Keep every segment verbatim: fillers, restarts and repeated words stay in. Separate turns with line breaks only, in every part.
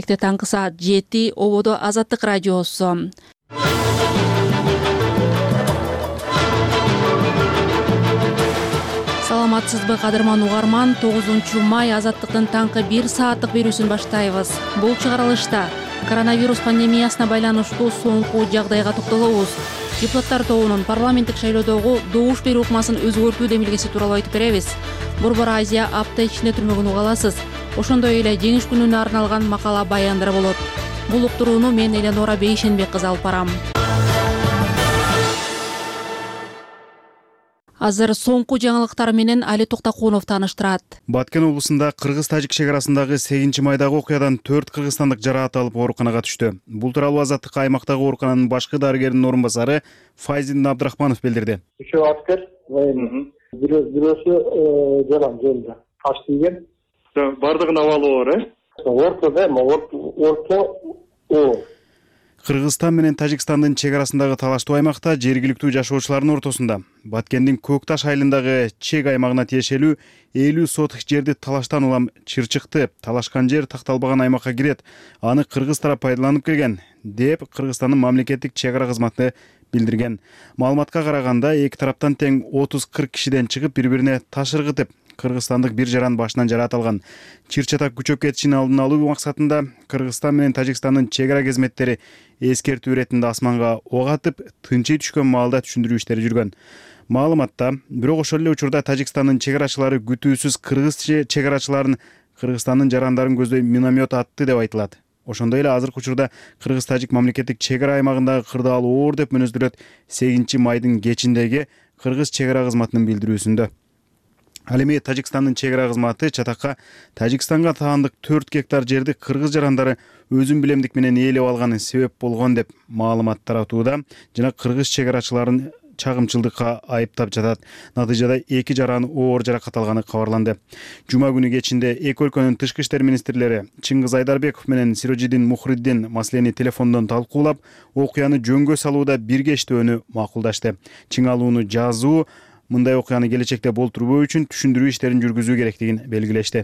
Таңкы саат жети ободо Азаттык радиосу. Саламатсызбы кадырман угарман, тогузунчу май Азаттыктын таңкы бир сааттык берүүсүн баштайбыз. Бул чыгарылышта коронавирус пандемиясына байланыштуу соңку жагдайга токтолобуз. Депутаттар тобунун парламенттик шайлоодогу добуш берүү ыкмасын өзгөртүү демилгеси тууралуу айтып беребиз. Борбор Азия апта ичинде түрмөгүн угаласыз. Ошондой эле жеңиш күнүнө арналган макала баяндар болот. Бул уктурууну мен Эленора Бейшенбек кызы алып барам. Азыр соңку жаңылыктар менен Али Токтокунов тааныштырат.
Баткен облусунда Кыргыз-Тажик чек арасындагы сегизинчи майдагы окуядан төрт кыргызстандык жараат алып ооруканага түштү. Бул тууралуу Азаттык аймактагы оорукананын башкы дарыгеринин орун басары Файзин Абдрахманов билдирди.
Үчөө аскер, бирөөсү жаран жолдо таш тийген.
Бардыгын абалы бар, э?
Ортодо, орто о.
Кыргызстан менен Тажикстандын чек арасындагы талаштуу аймакта жергиликтүү жашоочулардын ортосунда Баткендин Көк Таш айылындагы чек аймагына тиешелүү элүү сотых жерди талаштан улам чырчыкты. Талашкан жер такталбаган аймакка кирет. Аны кыргыз тарап пайдаланып келген, деп Кыргызстандын мамлекеттик чек ара кызматы билдирген. Маалыматка караганда эки тараптан тең отуз кырк кишиден чыгып бири-бирине таш ыргытып, кыргызстандык бир жаран башынан жараат алган. Чыр-чатак күчөп кетишин алдын алуу максатында Кыргызстан менен Тажикстандын чек ара кызметтери эскертүү иретинде асманга ок атып, тынчый түшкөн маалда түшүндүрүү иштери жүргөн. Маалыматта бирок ошол эле учурда Тажикстандын чек арачылары күтүүсүз кыргыз чек арачыларын Кыргызстандын жарандарын көздөй миномет атты деп айтылат. Ошондой эле азыркы учурда Кыргыз-Тажик мамлекеттик чек ара аймагындагы кырдаал оор деп мүнөздөрөт сегизинчи майдын кечиндеги Кыргыз чек ара кызматынын билдирүүсүндө. Ал эми Тажикстандын чек ара кызматы чатакка Тажикстанга таандык төрт гектар жерди кыргыз жарандары өзүн билемдик менен ээлеп алганы себеп болгон деп маалымат таратууда жана кыргыз чек арачыларын чагымчылдыкка айыптап жатат. Натыйжада эки жаран оор жаракат алганы кабарланды. Жума күнү кечинде эки өлкөнүн тышкы иштер министрлери Чыңгыз Айдарбеков менен Сирожидин Мухриддин маселени телефондон талкуулап, окуяны жөнгө салууда бирге иштөөнү макулдашты. Чыңалууну жазуу мындай окуяны келечекте болтурбоо үчүн түшүндүрүү иштерин жүргүзүү керектигин белгилешти.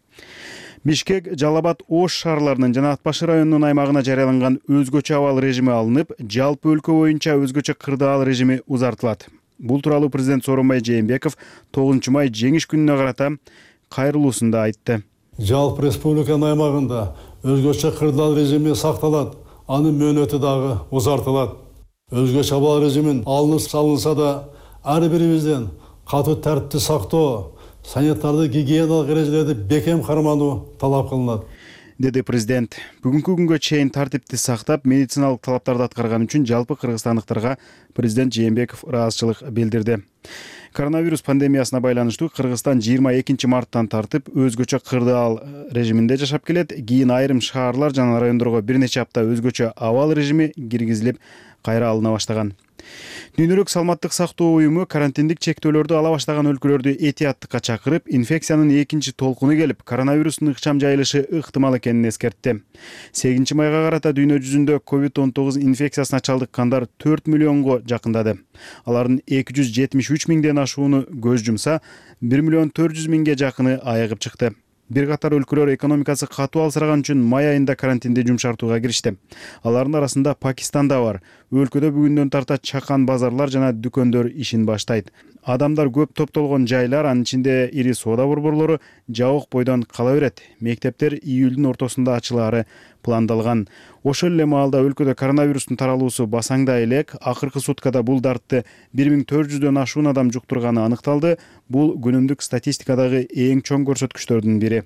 Бишкек, Жалал Абад, Ош шаарларынын жана Ат Башы районунун аймагына жарыяланган өзгөчө абал режими алынып, жалпы өлкө боюнча өзгөчө кырдаал режими узартылат. Бул тууралуу президент Сооронбай Жээнбеков тогузунчу май жеңиш күнүнө карата кайрылуусунда айтты.
Жалпы республиканын аймагында өзгөчө кырдаал режими сакталат, анын мөөнөтү дагы узартылат. Өзгөчө абал режимин алынып салынса да ар бирибизден катуу тартипти сактоо, санитардык гигиеналык эрежелерди бекем кармануу талап кылынат,
деди президент. Бүгүнкү күнгө чейин тартипти сактап, медициналык талаптарды аткарган үчүн жалпы кыргызстандыктарга президент Жээнбеков ыраазычылык билдирди. Коронавирус пандемиясына байланыштуу Кыргызстан жыйырма экинчи марттан тартып өзгөчө кырдаал режиминде жашап келет. Кийин айрым шаарлар жана райондорго бир нече апта өзгөчө абал режими киргизилип, кайра алына баштаган. Дүйнөлүк саламаттык сактоо уюму карантиндик чектөөлөрдү ала баштаган өлкөлөрдү этияттыкка чакырып, инфекциянын экинчи толкуну келип, коронавирустун ыкчам жайылышы ыктымал экенин эскертти. сегизинчи майга карата дүйнө жүзүндө ковид он тогуз инфекциясына чалдыккандар төрт миллионго жакындады. Алардын эки жүз жетимиш үч миңден ашууну көз жумса, бир миллион төрт жүз миңге жакыны айыгып чыкты. Бир катар өлкөлөр экономикасы катуу алсыраган үчүн май айында карантинди жумшартууга киришти. Алардын арасында Пакистан да бар. Өлкөдө бүгүндөн тарта чакан базарлар жана дүкөндөр ишин баштайт. Адамдар көп топтолгон жайлар, анын ичинде ири соода борборлору жабык бойдон кала берет. Мектептер июлдун ортосунда ачылаары пландалган. Ошол эле маалда өлкөдө коронавирустун таралуусу басаңда элек, акыркы суткада бул дартты бир миң төрт жүздөн ашуун адам жуктурганы аныкталды. Бул күнүмдүк статистикадагы эң чоң көрсөткүчтөрдүн бири.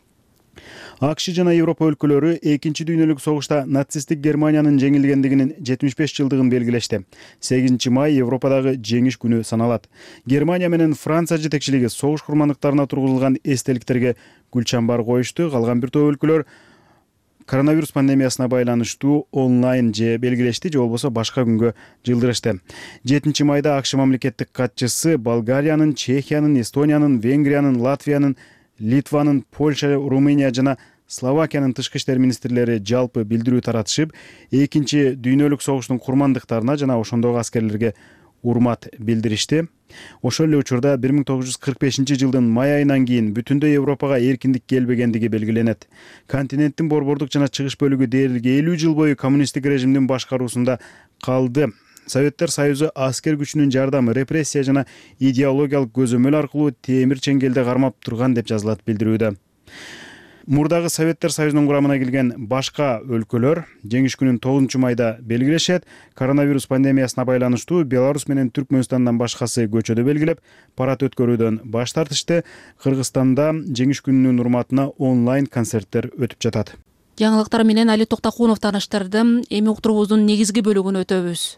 АКШ жана Европа өлкөлөрү экинчи дүйнөлүк согушта нацисттик Германиянын жеңилгендигинин жетимиш беш жылдыгын белгилешти. сегизинчи май Европадагы жеңиш күнү саналат. Германия менен Франция жетекчилиги согуш курмандыктарына тургузулган эстеликтерге гүл чамбар коюшту. Калган бир топ өлкөлөр коронавирус пандемиясына байланыштуу онлайн же белгилешти, же болбосо башка күнгө жылдырышты. жетинчи майда АКШ мамлекеттик катчысы Болгариянын, Чехиянын, Эстониянын, Венгриянын, Латвиянын, Литванын, Польша, Румыния жана Словакиянын тышкы иштер министрлери жалпы билдирүү таратышып, экинчи дүйнөлүк согуштун курмандыктарына жана ошондогу аскерлерге урмат билдиришти. Ошол эле учурда бир миң тогуз жүз кырк бешинчи жылдын май айынан кийин бүтүндөй Европага эркиндик келбегендиги белгиленет. Континенттин борбордук жана чыгыш бөлүгү дээрлик элүү жыл бою коммунисттик режимдин башкаруусунда калды. Советтер Союзу аскер күчүнүн жардамы, репрессия жана идеологиялык көзөмөл аркылуу темир чеңгелде кармап турган деп жазылат билдирүүдө. Мурдагы Советтер Союзунун курамына кирген башка өлкөлөр жеңиш күнүн тогузунчу майда белгилешет. Коронавирус пандемиясына байланыштуу Беларусь менен Түркмөнстандан башкасы көчөдө белгилеп, парад өткөрүүдөн баш тартышты. Кыргызстанда жеңиш күнүнүн урматына онлайн концерттер өтүп жатат.
Жаңылыктар менен Али Токтакунов тааныштырды. Эми уктуруубуздун негизги бөлүгүн өтөбүз.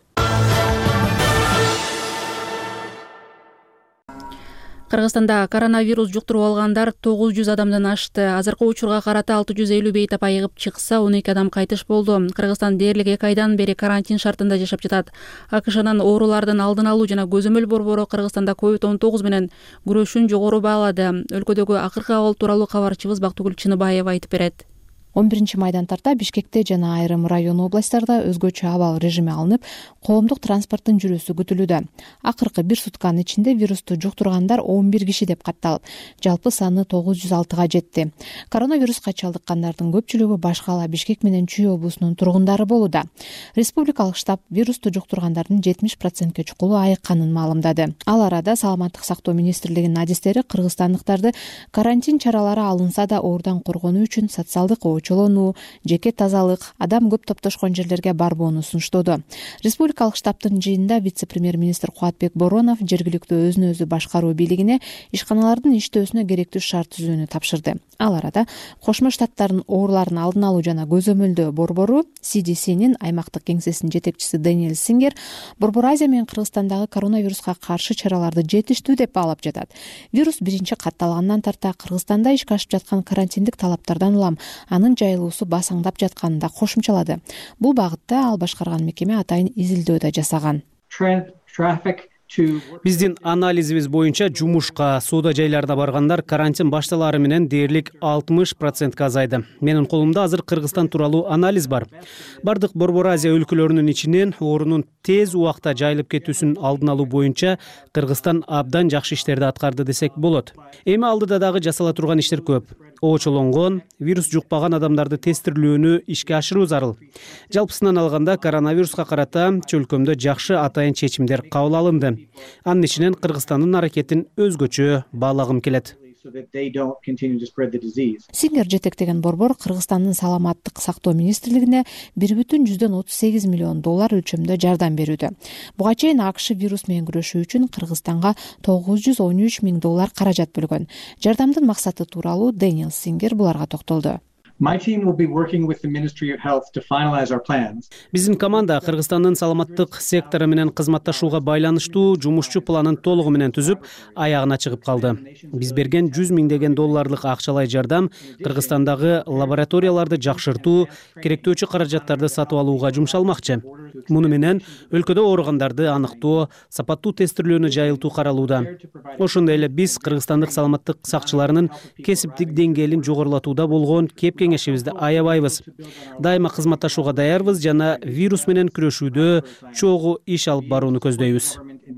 Кыргызстанда коронавирус жуктуруп алгандар тогуз жүз адамдан ашты. Азыркы учурга карата алты жүз элүү бейтап айыгып чыкса, он эки адам кайтыш болду. Кыргызстан дээрлик эки айдан бери карантин шартында жашап жатат. АКШнын оорулардын алдын алуу жана көзөмөл борбору Кыргызстанда ковид он тогуз менен күрөшүн жогору баалады. Өлкөдөгү акыркы абал тууралуу кабарчыбыз Бактыгүл Чыныбаева айтып берет.
он биринчи майдан тарта Бишкекте жана айрым район областтарда өзгөчө абал режими алынып, коомдук транспорттун жүрүүсү күтүлүүдө. Акыркы бир сутканын ичинде вирусту жуктургандар он бир киши деп катталып, жалпы саны тогуз жүз алтыга жетти. Коронавируска чалдыккандардын көпчүлүгү баш кала Бишкек менен Чүй облусунун тургундары болууда. Республикалык штаб вирусту жуктургандардын жетимиш процентке чукулу айыкканын маалымдады. Ал арада Саламаттык сактоо министрлигинин адистери кыргызстандыктарды карантин чаралары алынса да оорудан коргонуу үчүн социалдык чолонуу, жеке тазалык, адам көп топтошкон жерлерге барбоону сунуштоодо. Республикалык штабтын жыйынында вице-премьер-министр Кубатбек Боронов жергиликтүү өзүн өзү башкаруу бийлигине ишканалардын иштөөсүнө керектүү шарт түзүүнү тапшырды. Ал арада Кошмо Штаттардын ооруларын алдын алуу жана көзөмөлдөө борбору си ди синин аймактык кеңсесинин жетекчиси Дэниэл Сингер Борбор Азия менен Кыргызстандагы коронавируска каршы чараларды жетиштүү деп баалап жатат. Вирус биринчи катталгандан тарта Кыргызстанда ишке ашып жаткан карантиндик талаптардан улам анын жайылуусу басаңдап жатканын да кошумчалады. Бул багытта ал башкарган мекеме атайын изилдөө да жасаган.
Биздин анализибиз боюнча жумушка, соода жайларда баргандар карантин башталары менен дээрлик алтымыш процентке азайды. Менин колумда азыр Кыргызстан тууралуу анализ бар. Бардык Борбор Азия өлкөлөрүнүн ичинен оорунун тез убакта жайылып кетүүсүн алдын алуу боюнча Кыргызстан абдан жакшы иштерди аткарды десек болот. Эми алдыда дагы жасала турган иштер көп. Оочолонгон, вирус жукпаган адамдарды тестирлөөнү ишке ашыруу зарыл. Жалпысынан алганда коронавируска карата чөлкөмдө жакшы атайын чечимдер кабыл алынды. Анын ичинен Кыргызстандын аракетин өзгөчө баалагым келет.
Сингер жетектеген борбор Кыргызстандын Саламаттык сактоо министрлигине бир бүтүн жүздөн отуз сегиз миллион доллар өлчөмдө жардам берүүдө. Буга чейин АКШ вирус менен күрөшүү үчүн Кыргызстанга тогуз жүз он үч миң доллар каражат бөлгөн. Жардамдын максаты тууралуу Дэниэл Сингер буларга токтолду.
Биздин команда Кыргызстандын саламаттык сектору менен кызматташууга байланыштуу жумушчу планын толугу менен түзүп, аягына чыгып калды. Биз берген жүз миңдеген долларлык акчалай жардам Кыргызстандагы лабораторияларды жакшыртуу, керектөөчү каражаттарды сатып алууга жумшалмакчы. Муну менен өлкөдө ооругандарды аныктоо, сапаттуу тестирлөөнү жайылтуу каралууда. Ошондой эле биз кыргызстандык саламаттык сакчыларынын кесиптик деңгээлин жогорулатууда болгон кеп кеңешибизди аябайбыз. Дайыма кызматташууга даярбыз жана вирус менен күрөшүүдө чогуу иш алып барууну көздөйбүз.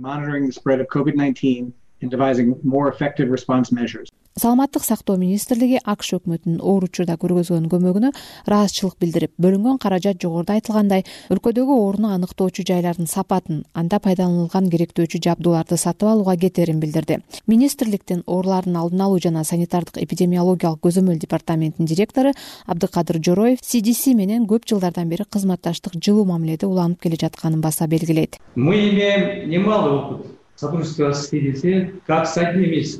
Саламаттык сактоо министрлиги АКШ өкмөтүнүн оор учурда көргөзгөн көмөгүнө ыраазычылык билдирип, бөлүнгөн каражат жогоруда айтылгандай өлкөдөгү ооруну аныктоочу жайлардын сапатын, анда пайдаланылган керектөөчү жабдууларды сатып алууга кетерин билдирди. Министрликтин оорулардын алдын алуу жана санитардык эпидемиологиялык көзөмөл департаментинин директору Абдыкадыр Жороев си ди си менен көп жылдардан бери кызматташтык жылуу мамиледе уланып келе жатканын баса белгилейт.
Мы имеем немалый опыт сотрудничества с си ди си, как с одним из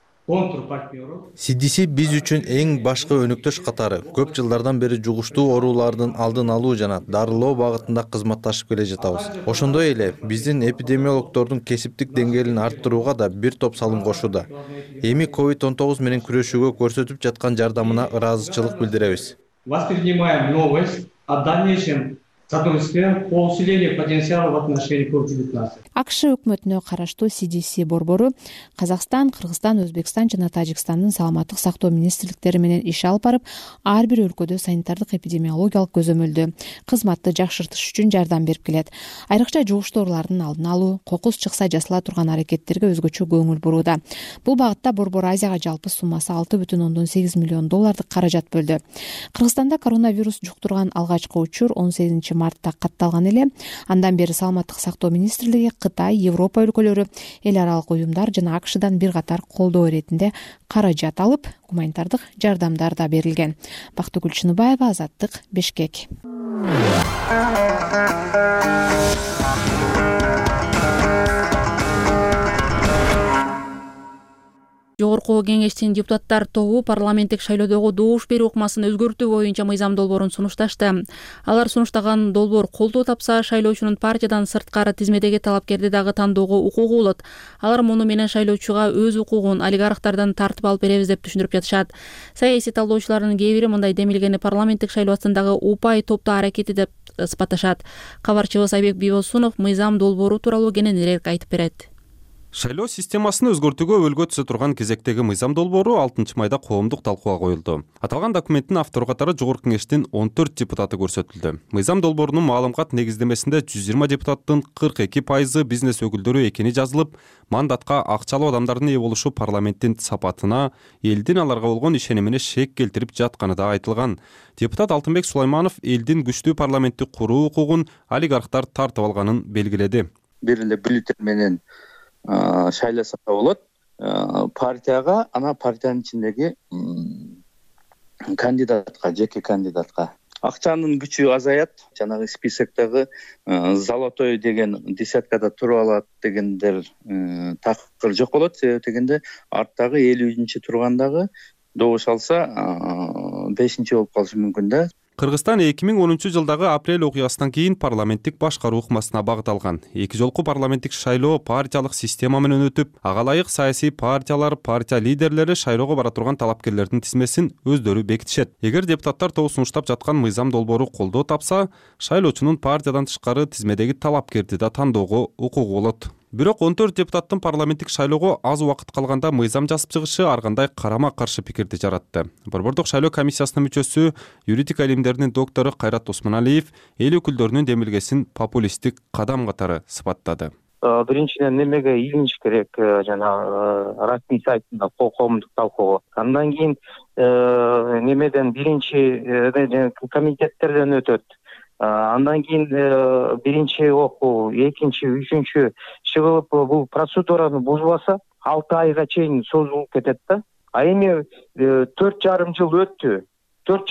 си ди си биз үчүн эң башкы өнөктөш катары көп жылдардан бери жугуштуу оорулардын алдын алуу жана дарылоо багытында кызматташып келе жатабыз. Ошондой эле биздин эпидемиологдордун кесиптик деңгээлин арттырууга да бир топ салым кошууда. Эми ковид он тогуз менен күрөшүүгө көрсөтүп жаткан жардамына ыраазычылык билдиребиз.
Воспринимаем новость о дальнейшем сотрудничестве по усилению потенциала в отношении к Объединенных Наций.
акш өкмөтүнө караштуу си ди си борбору Казакстан, Кыргызстан, Өзбекстан жана Тажикстандын саламаттык сактоо министрликтери менен иш алып барып, ар бир өлкөдө санитардык эпидемиологиялык көзөмөлдү кызматты жакшыртыш үчүн жардам берип келет. Айрыкча жугуштуу оорулардын алдын алуу, кокус чыкса жасала турган аракеттерге өзгөчө көңүл бурууда. Бул багытта борбор Азияга жалпы суммасы алты бүтүн ондон сегиз миллион доллардык каражат бөлдү. Кыргызстанда коронавирус жуктурган алгачкы учур он сегизинчи мартта катталган эле. Андан бери саламаттык сактоо министрлиги Кытай, Европа өлкөлөрү, эл аралык уюмдар жана акшдан бир катар колдоо иретинде каражат алып, гуманитардык жардамдар да берилген. Бактыгүл Чыныбаева, Азаттык, Бишкек.
Жогорку кеңештин депутаттар тобу парламенттик шайлоодогу добуш берүү ыкмасын өзгөртүү боюнча мыйзам долбоорун сунушташты. Алар сунуштаган долбоор колдоо тапса, шайлоочунун партиядан сырткары тизмедеги талапкерди дагы тандоого укугу болот. Алар муну менен шайлоочуга өз укугун олигархтардан тартып алып беребиз деп түшүндүрүп жатышат. Саясий талдоочулардын кээ бири мындай демилгени парламенттик шайлоосундагы упай топтоо аракети деп ысбатташат. Кабарчыбыз Айбек Бибосунов мыйзам долбоору тууралуу кененирээк айтып берет.
Шайлоо системасын өзгөртүүгө өлгө түзө турган кезектеги мыйзам долбоору алтынчы майда коомдук талкууга коюлду. Аталган документтин автору катары Жогорку кеңештин он төрт депутаты көрсөтүлдү. Мыйзам долбоорунун маалымат негиздемесинде жүз жыйырма депутаттын кырк эки пайызы бизнес өкүлдөрү экени жазылып, мандатка акчалуу адамдардын ээ болушу парламенттин сапатына, элдин аларга болгон ишенимине шек келтирип жатканы да айтылган. Депутат Алтынбек Сулайманов элдин күчтүү парламентти куруу укугун олигархтар тартып алганын белгиледи.
Бир эле бюллетень менен шайласа болот. Партияга, ана партиянын ичиндеги кандидатка, жеке кандидатка акчанын күчү азаят. Жанагы списоктогу золотой деген десяткада туруп алат дегендер такыр жок болот. Себеби дегенде арттагы элүүнчү тургандагы добуш алса бешинчи болуп калышы мүмкүн да.
Кыргызстан эки миң онунчу жылдагы апрель окуясынан кийин парламенттик башкаруу ыкмасына багыт алган. Эки жолку парламенттик шайлоо партиялык система менен өтүп, ага ылайык саясий партиялар, партия лидерлери шайлоого бара турган талапкерлердин тизмесин өздөрү бекитишет. Эгер депутаттар тобу сунуштап жаткан мыйзам долбоору колдоо тапса, шайлоочунун партиядан тышкары тизмедеги талапкерди да тандоого укугу болот. Бирок он төрт депутаттын парламенттик шайлоого аз убакыт калганда мыйзам жазып чыгышы ар кандай карама-каршы пикирди жаратты. Борбордук шайлоо комиссиясынын мүчөсү, юридика илимдеринин доктору Кайрат Осмоналиев эл өкүлдөрүнүн демилгесин популисттик кадам катары сыпаттады.
Биринчиден немеге илиниш керек, жана расмий сайтында коомдук талкуого. Андан кийин немеден биринчи комитеттерден өтөт. Андан кийин биринчи окуу, экинчи, үчүнчү чыгылып бул процедураны бузбаса, алты айга чейин созулуп кетет да. А эми төрт жарым жыл өттү. төрт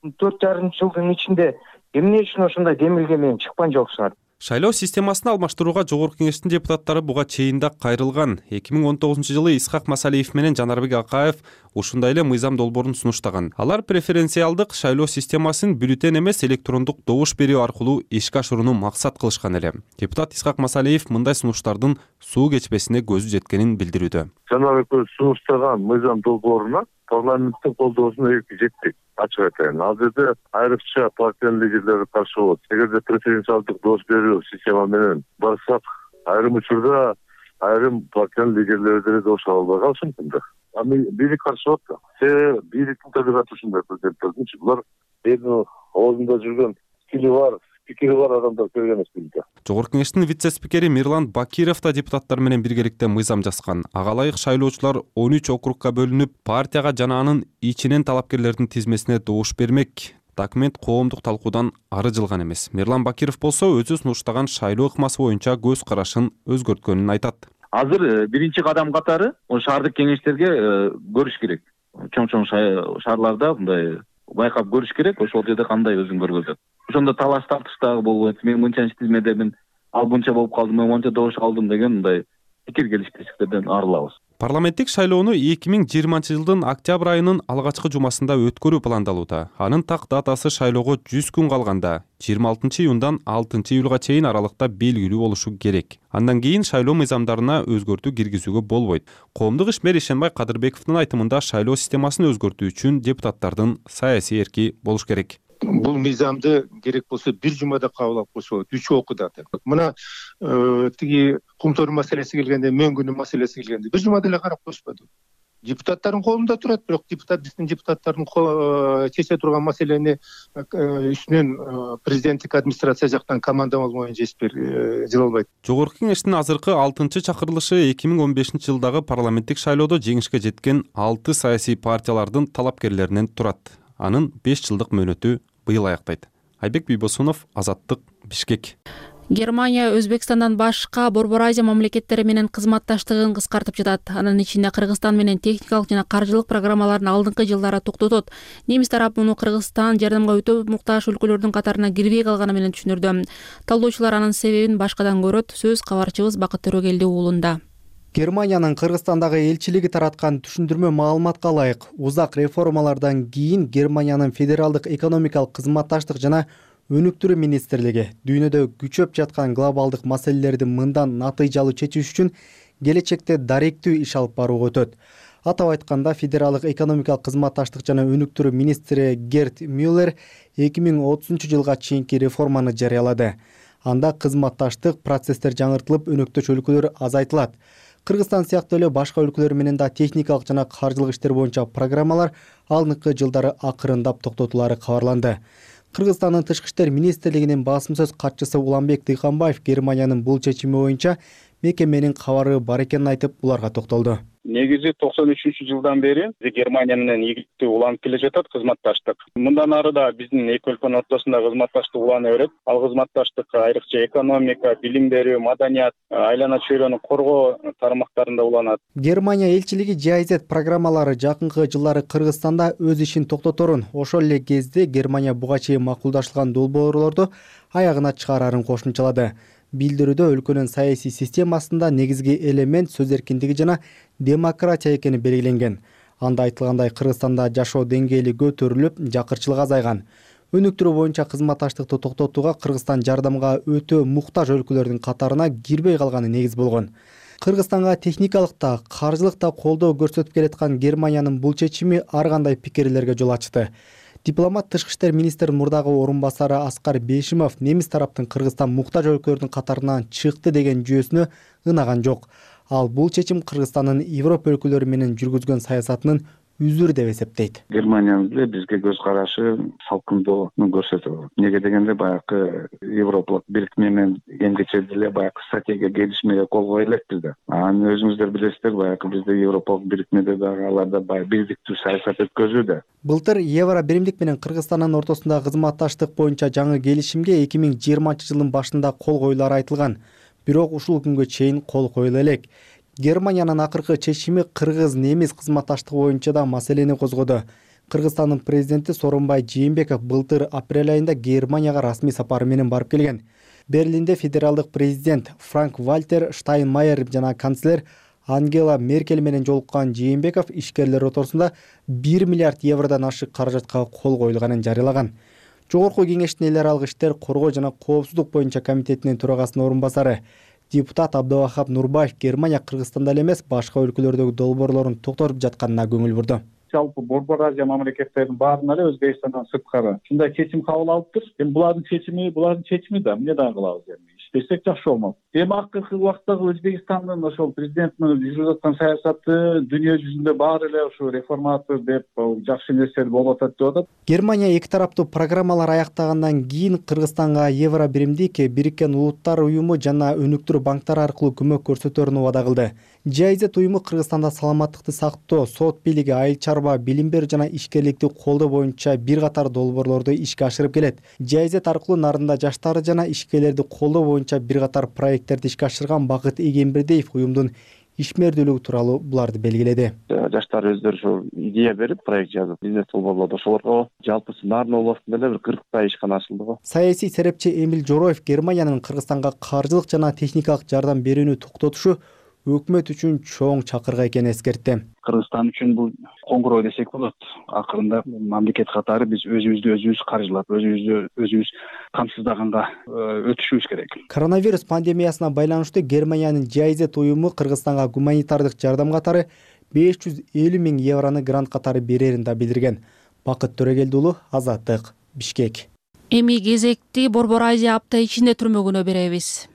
жарым жылдын ичинде эмне үчүн ошондой демилге менен чыккан жоксуңар?
Шайлоо системасын алмаштырууга Жогорку кеңештин депутаттары буга чейин да кайрылган. эки миң он тогузунчу жылы Исхак Масалиев менен Жанарбек Акаев ушундай эле мыйзам долбоорун сунуштаган. Алар преференциалдык шайлоо системасын бюллетень эмес электрондук добуш берүү аркылуу ишке ашырууну максат кылышкан эле. Депутат Исхак Масалиев мындай сунуштардын суу кечпесине көзү жеткенин билдирүүдө.
Жанарбек сунуштаган мыйзам долбооруна парламенттин колдоосуна жетти. Ачык айтайын, ал жерде айрыкча партиянын лидерлери каршы болот. Эгерде преференциалдык добуш берүү система менен барсак, айрым учурда айрым партиянын лидерлери деле добуш ала албай калышы мүмкүн да. Аны бийлик каршы болот да. Себеби бийликтин табигаты ушундай президенттердинчи, булар элдин оозунда жүргөн стили бар, пикири бар адамдар керек эмес билди.
Жогорку кеңештин вице-спикери Мирлан Бакиров да депутаттар менен биргеликте мыйзам жазган. Ага ылайык шайлоочулар он үч округка бөлүнүп, партияга жана анын ичинен талапкерлердин тизмесине добуш бермек. Документ коомдук талкуудан ары жылган эмес. Мирлан Бакиров болсо өзү сунуштаган шайлоо ыкмасы боюнча көз карашын өзгөрткөнүн айтат.
Азыр биринчи кадам катары шаардык кеңештерге көрүш керек. Чоң-чоң шаарларда мындай байкап көрүш керек, ошол жерде кандай өзүн көргөзөт. Ошондо талаш тартыштагы болбойт. Мен мынчанчы тизмедемин, ал мынча болуп калдым, мен мынча добуш алдым деген мындай пикир келишпестиктерден арылабыз.
Парламенттик шайлоону эки миң жыйырманчы жылдын октябрь айынын алгачкы жумасында өткөрүү пландалууда. Анын так датасы шайлоого жүз күн калганда, жыйырма алтынчы июндан алтынчы июлга чейин аралыкта белгилүү болушу керек. Андан кийин шайлоо мыйзамдарына өзгөртүү киргизүүгө болбойт. Коомдук ишмер Ишенбай Кадырбековдун айтымында шайлоо системасын өзгөртүү үчүн депутаттардын саясий эрки болуш керек.
бул мыйзамды керек болсо бир жумада кабыл алып койсо болот, үч окууда. Мына тиги кумтөр маселеси келгенде, мөңгүнүн маселеси келгенде бир жумада эле карап коюшпаду. Депутаттардын колунда турат, бирок депутат биздин депутаттардын чече турган маселени үстүнөн президенттик администрация жактан командамал боюнча эс берип жыла албайт.
Жогорку кеңештин азыркы алтынчы чакырылышы эки миң он бешинчи жылдагы парламенттик шайлоодо жеңишке жеткен алты саясий партиялардын талапкерлеринен турат. Анын беш жылдык мөөнөтү быйыл аяктайт. Айбек Бийбосунов, Азаттык, Бишкек.
Германия Өзбекстандан башка Борбор Азия мамлекеттери менен кызматташтыгын кыскартып жатат. Анын ичинде Кыргызстан менен техникалык жана каржылык программаларын алдыңкы жылдары токтотот. Немис тарап муну Кыргызстан жардамга өтө муктаж өлкөлөрдүн катарына кирбей калганы менен түшүнүрдү. Талдоочулар анын себебин башкадан көрөт. Сөз кабарчыбыз Бакыт Төрөгелди уулунда.
Германиянын Кыргызстандагы элчилиги тараткан түшүндүрмө маалыматка ылайык, узак реформалардан кийин Германиянын федералдык экономикалык кызматташтык жана өнүктүрүү министрлиги дүйнөдө күчөп жаткан глобалдык маселелерди мындан натыйжалуу чечиш үчүн келечекте даректүү иш алып барууга өтөт. Атап айтканда, федералдык экономикалык кызматташтык жана өнүктүрүү министри Герт Мюллер эки миң отузунчу жылга чейинки реформаны жарыялады. Анда кызматташтык процесстер жаңыртылып, өнөктөш өлкөлөр азайтылат. Кыргызстан сыяктуу эле башка өлкөлөр менен да техникалык жана каржылык иштер боюнча программалар алдыңкы жылдары акырындап токтотулары кабарланды. Кыргызстандын тышкы иштер министрлигинин басым сөз катчысы Уланбек Дыйканбаев Германиянын бул чечими боюнча мекеменин кабары бар экенин айтып, буларга токтолду.
Негизи токсон үчүнчү жылдан бери Германия менен ийгиликтүү уланып келе жатат кызматташтык. Мындан ары да биздин эки өлкөнүн ортосунда кызматташтык улана берет. Ал кызматташтык айрыкча экономика, билим берүү, маданият, айлана чөйрөнү коргоо тармактарында уланат.
Германия элчилиги Джи Ай Зет программалары жакынкы жылдары Кыргызстанда өз ишин токтоторун, ошол эле кезде Германия буга чейин макулдашылган долбоорлорду аягына чыгарарын кошумчалады. Билдирүүдө өлкөнүн саясий системасында негизги элемент сөз эркиндиги жана демократия экени белгиленген. Анда айтылгандай, Кыргызстанда жашоо деңгээли көтөрүлүп, жакырчылык азайган. Өнүктүрүү боюнча кызматташтыкты токтотууга Кыргызстан жардамга өтө муктаж өлкөлөрдүн катарына кирбей калганы негиз болгон. Кыргызстанга техникалык да, каржылык да колдоо көрсөтүп келаткан Германиянын бул чечими ар кандай пикирлерге жол ачты. Дипломат тышкы иштер министринин мурдагы орун басары Аскар Бейшимов немис тараптын Кыргызстан муктаж өлкөлөрдүн катарынан чыкты деген жүйөсүнө ынаган жок. Ал бул чечим Кыргызстандын Европа өлкөлөрү менен жүргүзгөн саясатынын үзүрү деп эсептейт.
Германиянын деле бизге көз карашы салкындоону көрсөтөт. Неге дегенде баягы Европалык бирикме менен эмгиче деле баягы стратегия келишимге кол кое элекпиз да. Аны өзүңүздөр билесиздер, баягы бизде Европалык бирикмеде дагы аларда баягы бирдиктүү саясат өткөзүүдө.
Былтыр Евро биримдик менен Кыргызстандын ортосунда кызматташтык боюнча жаңы келишимге эки миң жыйырманчы жылдын башында кол коюлары айтылган. Бирок ушул күнгө чейин кол коюла элек. Германиянын акыркы чечими кыргыз-немис кызматташтыгы боюнча да маселени козгоду. Кыргызстандын президенти Сооронбай Жээнбеков былтыр апрель айында Германияга расмий сапары менен барып келген. Берлинде федералдык президент Франк Вальтер Штайнмайер жана канцлер Ангела Меркель менен жолуккан Жээнбеков ишкерлер ортосунда бир миллиард евродон ашык каражатка кол коюлганын жарыялаган. Жогорку кеңештин эл аралык иштер, коргоо жана коопсуздук боюнча комитетинин төрагасынын орун басары депутат Абдывахап Нурбаев Германия Кыргызстанда эле эмес, башка өлкөлөрдөгү долбоорлорун токтотуп жатканына көңүл бурду.
Жалпы Борбор Азия мамлекеттеринин баарына эле Өзбекстандан сырткары ушундай чечим кабыл алыптыр. Эми булардын чечими, булардын чечими да, эмне дагы кылабыз эми? Иштесек жакшы болмок. Эми акыркы убактагы Өзбекстандын ошол президентинин жүргүзүп аткан саясаты дүйнө жүзүндө баары эле ушу реформатор деп жакшы нерселер болуп атат деп атат.
Германия эки тараптуу программалар аяктагандан кийин Кыргызстанга Евро биримдик, Бириккен Улуттар уюму жана өнүктүрүү банктары аркылуу көмөк көрсөтөрүн убада кылды. Джи Ай Зет уюму Кыргызстанда саламаттыкты сактоо, сот бийлиги, айыл чарба, билим берүү жана ишкерликти колдоо боюнча бир катар долбоорлорду ишке ашырып келет. Джи Ай Зет аркылуу нарында жаштарды жана ишкерлерди колдоо боюнча бир катар проекттерди ишке ашырган Бакыт Эгембердиев уюмдун ишмердүүлүгү тууралуу буларды белгиледи.
Жаштар өздөрү ошо идея берип, проект жазып, бизнес долбоорлорду ошолорго жалпысы Нарын областында эле бир кырктай ишкана ачылды го.
Саясий серепчи Эмил Жороев Германиянын Кыргызстанга каржылык жана техникалык жардам берүүнү токтотушу өкмөт үчүн чоң чакырга экенин эскертти.
Кыргызстан үчүн бул коңгуроо десек болот. Акырында мамлекет катары биз өзүбүздү өзүбүз каржылап, өзүбүздү өзүбүз камсыздаганга өтүшүбүз керек.
Коронавирус пандемиясына байланыштуу Германиянын Джи Ай Зет уюму Кыргызстанга гуманитардык жардам катары беш жүз элүү миң евроны грант катары берерин да билдирген. Бакыт Төрөгелди уулу, Азаттык, Бишкек.
Эми кезекти Борбор Азия апта ичинде түрмөгүнө беребиз.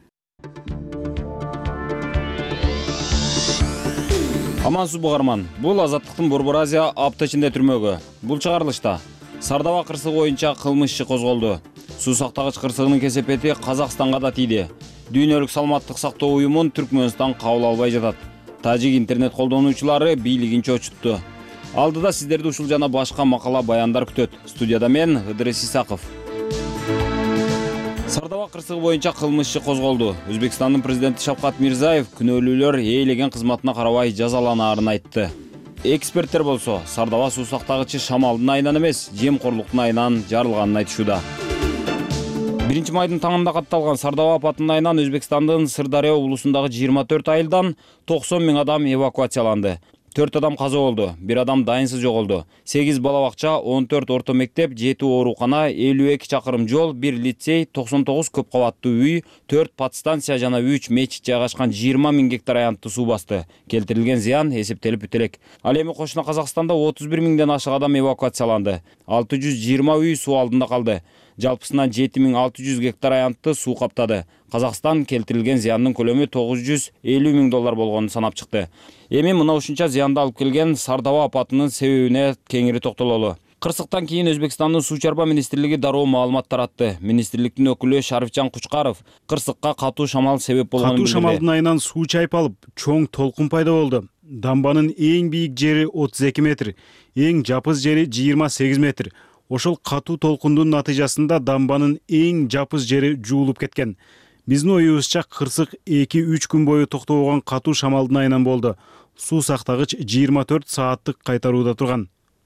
Амансыз угарман. Бул Азаттыктын Борбор Азия апта ичинде түрмөгү. Бул чыгарылышта Сардаба кырсыгы боюнча кылмыш иши козголду. Суу сактагыч кырсыгынын кесепети Казакстанга да тийди. Дүйнөлүк саламаттык сактоо уюмун Түркмөнстан кабыл албай жатат. Тажик интернет колдонуучулары бийлигин чочутту. Алдыда сиздерди ушул жана башка макала баяндар күтөт. Студияда мен Ыдырыс Исаков. Сардаба кырсыгы боюнча кылмыш иши козголду. Өзбекстандын президенти Шавкат Мирзиев күнөөлүүлөр ээлеген кызматына карабай жазаланаарын айтты. Эксперттер болсо Сардаба суу сактагычы шамалдын айынан эмес, жемкорлуктун айынан жарылганын айтышууда. биринчи майдын таңында катталган Сардаба апатынын айынан Өзбекстандын Сырдария облусундагы жыйырма төрт айылдан токсон миң адам эвакуацияланды. төрт адам каза болду, бир адам дайынсыз жоголду. сегиз бала бакча, он төрт орто мектеп, жети оорукана, элүү эки чакырым жол, бир лицей, токсон тогуз көп кабаттуу үй, төрт подстанция жана үч мечит жайгашкан жыйырма миң гектар аянтты суу басты. Келтирилген зыян эсептелип бүтө элек. Ал эми кошуна Казакстанда отуз бир миңден ашык адам эвакуацияланды. алты жүз жыйырма үй суу алдында калды. Жалпысынан жети миң алты жүз гектар аянтты суу каптады. Казакстан келтирилген зыяндын көлөмү тогуз жүз элүү миң доллар болгонун санап чыкты. Эми мына ушунча зыянды алып келген Сардаба апатынын себебине кеңири токтололу. Кырсыктан кийин Өзбекстандын суу чарба министрлиги дароо маалымат таратты. Министрликтин өкүлү Шарифжан Кучкаров кырсыкка катуу шамал себеп болгонун билдирди.
Катуу шамалдын айынан суу чайпалып, чоң толкун пайда болду. Дамбанын эң бийик жери отуз эки метр, эң жапыз жери жыйырма сегиз метр. Ошол катуу толкундун натыйжасында дамбанын эң жапыз жери жуулуп кеткен. Биздин оюбузча кырсык эки үч күн бою токтобогон катуу шамалдын айынан болду. Суу сактагыч жыйырма төрт сааттык кайтарууда турган.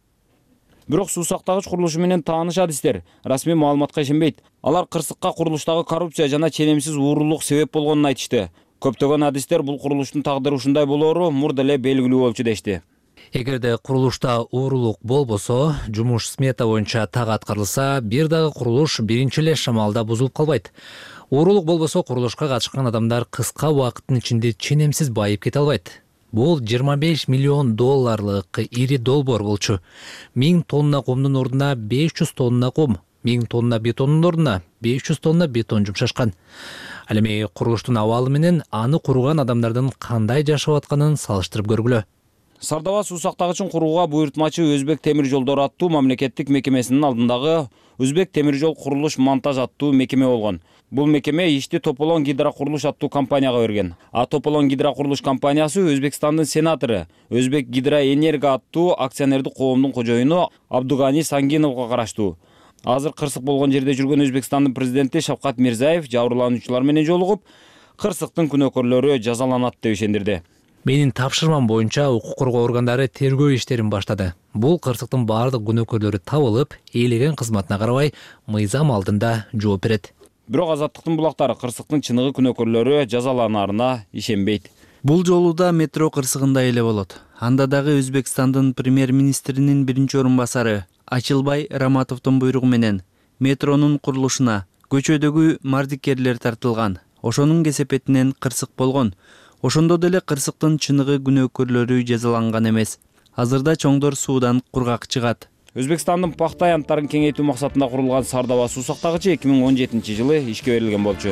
Бирок суу сактагыч курулушу менен тааныш адистер расмий маалыматка ишенбейт. Алар кырсыкка курулуштагы коррупция жана ченемсиз уурулук себеп болгонун айтышты. Көптөгөн адистер бул курулуштун тагдыры ушундай болоору мурда эле белгилүү болчу дешти.
Эгерде курулушта уурулук болбосо, жумуш смета боюнча так аткарылса, бир дагы курулуш биринчи эле шамалда бузулуп калбайт. Уурулук болбосо курулушка катышкан адамдар кыска убакыттын ичинде ченемсиз байып кете албайт. Бул жыйырма беш миллион долларлык ири долбоор болчу. миң тонна комдун ордуна беш жүз тонна ком, миң тонна бетондун ордуна беш жүз тонна бетон жумшашкан. Ал эми курулуштун абалы менен аны курган адамдардын кандай жашап атканын салыштырып көргүлө.
Сардаба суу сактагычын курууга буйртмачы Өзбек темир жолдору аттуу мамлекеттик мекемесинин алдындагы Өзбек темир жол курулуш монтаж аттуу мекеме болгон. Бул мекеме ишти Тополон гидрокурулуш аттуу компанияга берген. А Тополон гидрокурулуш компаниясы Өзбекстандын сенатору Өзбек гидроэнерго аттуу акционердик коомдун кожоюну Абдугани Сангиновго караштуу. Азыр кырсык болгон жерде жүргөн Өзбекстандын президенти Шавкат Мирзиев жабырлануучулар менен жолугуп, кырсыктын күнөөкөрлөрү жазаланат деп ишендирди.
Менин тапшырмам боюнча укук коргоо органдары тергөө иштерин баштады. Бул кырсыктын баардык күнөөкөрлөрү табылып, ээлеген кызматына карабай мыйзам алдында жооп берет.
Бирок Азаттыктын булактары кырсыктын чыныгы күнөөкөрлөрү жазаланаарына ишенбейт.
Бул жолу да метро кырсыгында эле болот. Анда дагы Өзбекстандын премьер-министринин биринчи орун басары Ачылбай Раматовдун буйругу менен метронун курулушуна көчөдөгү мардикерлер тартылган. Ошонун кесепетинен кырсык болгон. Ошондо деле кырсыктын чыныгы күнөөкөрлөрү жазаланган эмес. Азырда чоңдор суудан кургак чыгат.
Өзбекстандын пахта аянттарын кеңейтүү максатында курулган Сардаба суу сактагычы эки миң он жетинчи жылы ишке берилген болчу.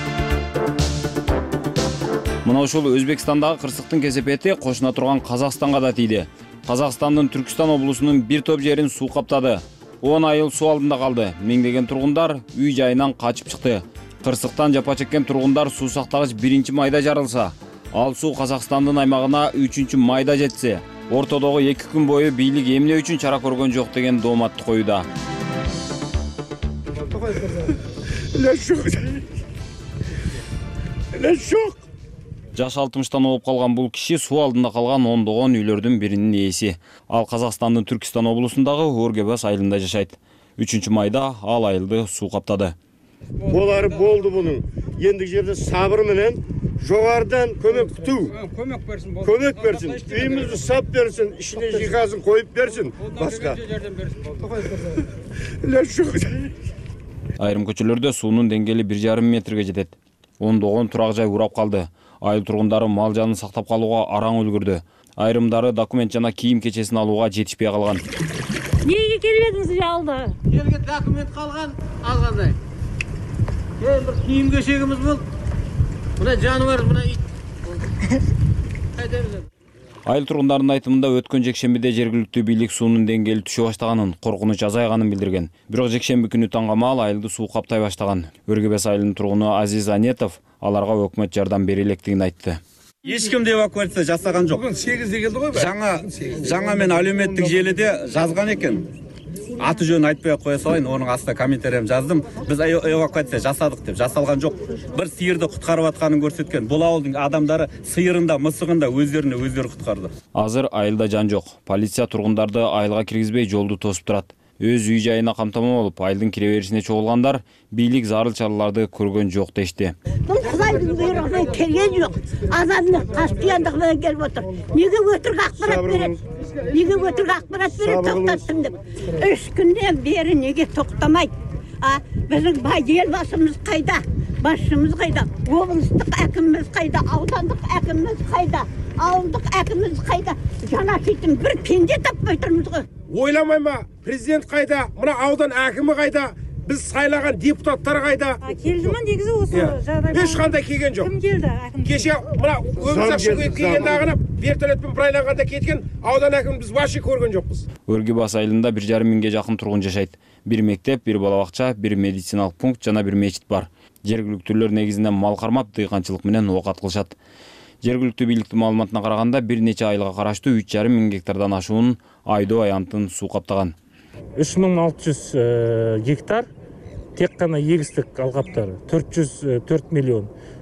Мына ушул Өзбекстандагы кырсыктын кесепети кошуна турган Казакстанга да тийди. Казакстандын Түркстан облусунун бир топ жерин суу каптады. он айыл суу алдында калды. Миңдеген тургундар үй жайынан качып чыкты. Кырсыктан жапа чеккен тургундар суу сактагыч биринчи майда жарылса, ал суу Казакстандын аймагына үчүнчү майда жетсе, ортодогу эки күн бою бийлик эмне үчүн чара көргөн жок деген дооматты коюуда. Жаш алтымыштан болуп калган бул киши суу алдында калган ондогон үйлөрдүн биринин ээси. Ал Казакстандын Түркстан облусундагы Оргебас айылында жашайт. үчүнчү майда ал айылды суу каптады.
Болары болду мунун. Ендиги жерде сабыр менен жогорудан көмөк күтүү. Көмөк берсин. Көмөк берсин. Үйүмүздү сап берсин, ишине жыйгазын коюп берсин. Башка.
Айрым көчөлөрдө суунун деңгээли бир жарым метрге жетет. Ондогон турак жай урап калды. Айыл тургундары мал жанын сактап калууга араң үлгүрдү. Айрымдары документ жана кийим кечесин алууга жетишпей калган.
Неге келбедіңіз жалды?
Елге документ қалған, алғандай. Е, бір киім кешегіміз бол. Мына жануар, мына ит. Қайтамыз.
Айыл тургундарынын айтымында өткөн жекшембиде жергиликтүү бийлик суунун деңгээли түшө баштаганын, коркунуч азайганын билдирген. Бирок жекшемби күнү таңга маал айылды суу каптай баштаган. Өргөбес айылынын тургуну Азиз Анетов аларга өкмөт жардам бере электигин айтты.
Эч ким эвакуация жасаган жок. Бүгүн сегизде келди го. Жаңа жаңа мен әлеуметтик желиде жазган экен. Аты жөнүн айтпай коя салайын, онун астына комментариям жаздым. Биз эвакуация жасадык деп, жасалган жок. Бир сыйырды куткарып атканын көрсөткөн. Бул ауылдун адамдары сыйырында, мысыгында өздөрүнө өздөрү куткарды.
Азыр айылда жан жок. Полиция тургундарды айылга киргизбей жолду тосуп турат. Өз үй жайына камтамоо болуп, айылдын кире беришине чогулгандар бийлик зарыл чараларды көргөн жок дешти.
Бул Кудайдын буйругунан келген жок. Адамдын каштыяндыгы менен келип отур. Неге өтүрүк акпарат берет? Неге өтүрүк акпарат берет? Токтоттум деп. Үч күндөн бери неге токтомайт? А биздин бай ел башымыз кайда? Башымыз кайда? Облустук акимimiz кайда? Аудандык акимimiz кайда? Ауылдык акимimiz кайда? Жана кетим бир пенде таппай турмуз го.
Ойламайма, президент қайда, мына аудан әкімі қайда, біз сайлаган депутаттар қайда?
Келді ма негізі осы жағдайда?
Ешқандай келген жоқ.
Кім келді әкім?
Кеше мына өмір ашып келген дағыны вертолетпен бұрайланғанда кеткен аудан әкімін біз вообще көрген жоқпыз.
Өргөбас айылында бир жарым миңге жакын тургун жашайт. Бир мектеп, бир балабакча, бир медициналык пункт жана бир мечит бар. Жергиликтүүлөр негизинен мал кармап, дыйканчылык менен оокат кылышат. Жергиликтүү бийликтин маалыматына караганда бир нече айылга караштуу үч жарым миң гектардан ашуун Айдоо аянтын суу каптаган.
үч миң алты жүз гектар тек гана егистик алкаптары, төрт жүз төрт миллион.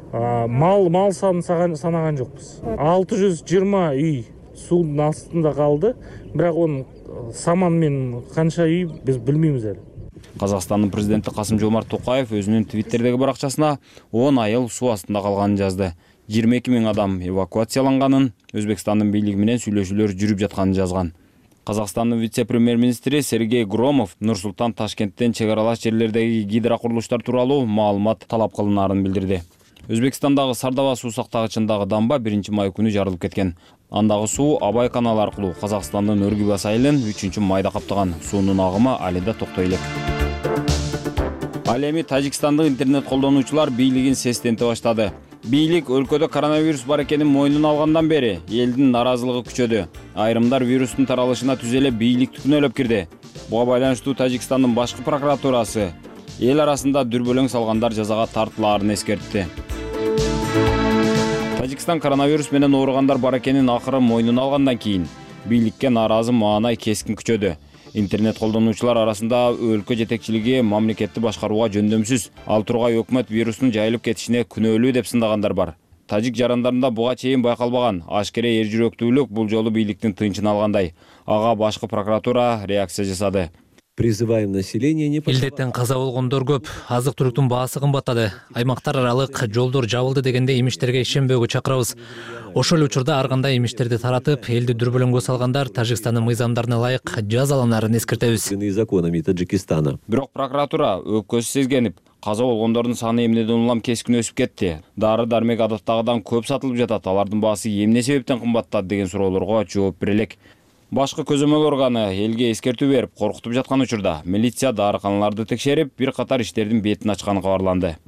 Мал мал санын санаган жокпуз. алты жүз жыйырма үй суунун астында калды, бирок онун саман менен канча үй биз билбейбиз эле.
Казакстандын президенти Касым-Жомарт Токаев өзүнүн твиттердеги баракчасына он айыл суу астында калганын жазды. жыйырма эки миң адам эвакуацияланганын, Өзбекстандын бийлиги менен сүйлөшүүлөр жүрүп жатканын жазган. Казакстандын вице-премьер-министри Сергей Громов Нур-Султан Ташкенттен чек аралаш жерлердеги гидрокурулуштар тууралуу маалымат талап кылынаарын билдирди. Өзбекстандагы Сардаба суу сактагычындагы дамба биринчи май күнү жарылып кеткен. Андагы суу Абай каналы аркылуу Казакстандын Өргөбас айылын үчүнчү майда каптаган. Суунун агымы али да токтой элек. Ал эми Тажикстандык интернет колдонуучулар бийлигин сестенте баштады. Бийлик өлкөдө коронавирус бар экенин мойнуна алгандан бери элдин наразылыгы күчөдү. Айрымдар вирустун таралышына түзеле бийликти күнөөлөп кирди. Буга байланыштуу Тажикстандын башкы прокуратурасы эл арасында дүрбөлөң салгандар жазага тартылаарын эскертти. Тажикстан коронавирус менен ооругандар бар экенин акыры мойнуна алгандан кийин бийликке нааразы маанай кескин күчөдү. Интернет колдонуучулар арасында өлкө жетекчилиги мамлекетти башкарууга жөндөмсүз, ал тургай өкмөт вирустун жайылып кетишине күнөөлүү деп сындагандар бар. Тажик жарандарында буга чейин байкалбаган ашкере эр жүрөктүүлүк бул жолу бийликтин тынчын алгандай. Ага башкы прокуратура реакция жасады.
Призываем население не...
Илдеттен каза болгондор көп, азык-түлүктүн баасы кымбаттады. Аймактар аралык жолдор жабылды дегенде имиштерге ишенбөөгө чакырабыз. Ошол учурда ар кандай имиштерди таратып, элди дүрбөлөңгө салгандар Тажикстандын мыйзамдарына ылайык жазаланаарын эскертебиз.
Законами Таджикистана.
Бирок прокуратура өпкөсү сезгенип, каза болгондордун саны эмнеден улам кескин өсүп кетти. Дары-дармек адаттагыдан көп сатылып жатат. Алардын баасы эмне себептен кымбаттады деген суроолорго жооп бере элек. Башкы көзөмөл органы элге эскертүү берип, коркутуп жаткан учурда милиция дарыканаларды текшерип, бир катар иштердин бетин ачканы кабарланды.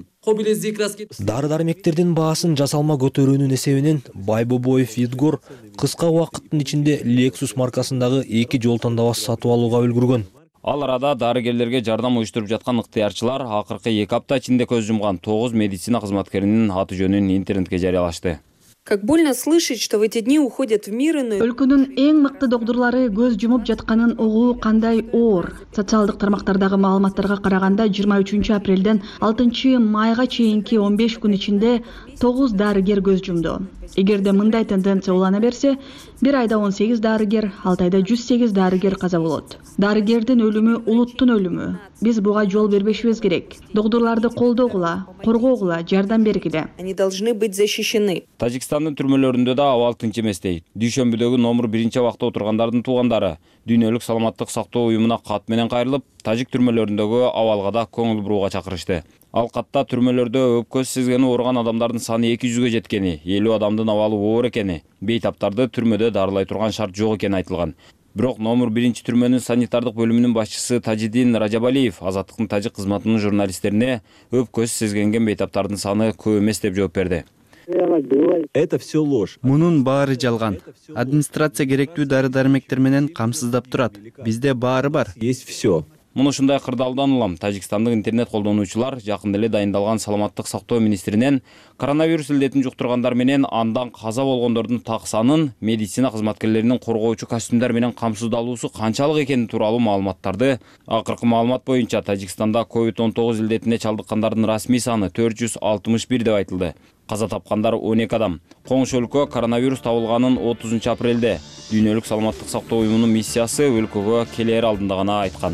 Дары-дармектердин баасын жасалма көтөрүүнүн эсебинен Байбобоев Идгор кыска убакыттын ичинде Lexus маркасындагы эки жол тандабасы сатып алууга үлгүргөн.
Ал арада дарыгерлерге жардам уюштуруп жаткан ыктыярчылар акыркы эки апта ичинде көз жумган тогуз медицина кызматкеринин аты жөнүн интернетке жарыялашты.
Как больно слышать, что в эти дни уходят в мир иной.
Өлкөнүн эң мыкты доктурлары көз жумуп жатканын угуу кандай оор. Социалдык тармактардагы маалыматтарга караганда жыйырма үчүнчү апрелден алтынчы майга чейинки он беш күн ичинде тогуз дарыгер көз жумду. Эгерде мындай тенденция улана берсе, бир айда он сегиз дарыгер, алты айда жүз сегиз дарыгер каза болот. Дарыгердин өлүмү улуттун өлүмү. Биз буга жол бербешибиз керек. Доктурларды колдогула, коргогула, жардам бергиле.
Они должны быть защищены.
Тажикстандын түрмөлөрүндө да абал тынч эмес дейт. Дүйшөмбүдөгү номер биринчи абакта отургандардын туугандары Дүйнөлүк саламаттык сактоо уюмуна кат менен кайрылып, тажик түрмөлөрүндөгү абалга да көңүл бурууга чакырышты. Ал катта түрмөлөрдө өпкөсү сезгени ооруган адамдардын саны эки жүзгө жеткени, элүү адамдын абалы оор экени, бейтаптарды түрмөдө дарылай турган шарт жок экени айтылган. Бирок номер биринчи түрмөнүн санитардык бөлүмүнүн башчысы Тажидин Ражабалиев Азаттыктын тажик кызматынын журналисттерине өпкөсү сезгенген бейтаптардын саны көп эмес деп жооп берди.
Это все ложь.
Мунун баары жалган. Администрация керектүү дары-дармектер менен камсыздап турат. Бизде баары бар.
Есть все.
Муну ушундай кырдаалдан улам. Тажикстандык интернет колдонуучулар жакында эле дайындалган саламаттык сактоо министринен коронавирус илдетин жуктургандар менен андан каза болгондордун так санын, медицина кызматкерлеринин коргоочу костюмдар менен камсыздалуусу канчалык экени тууралуу маалыматтарды. Акыркы маалымат боюнча Тажикстанда ковид он тогуз илдетине чалдыккандардын расмий саны төрт жүз алтымыш бир деп айтылды. Каза тапкандар он эки адам. Коңшу өлкө коронавирус табылганын отузунчу апрелде Дүйнөлүк саламаттык сактоо уюмунун миссиясы өлкөгө келер алдында гана айткан.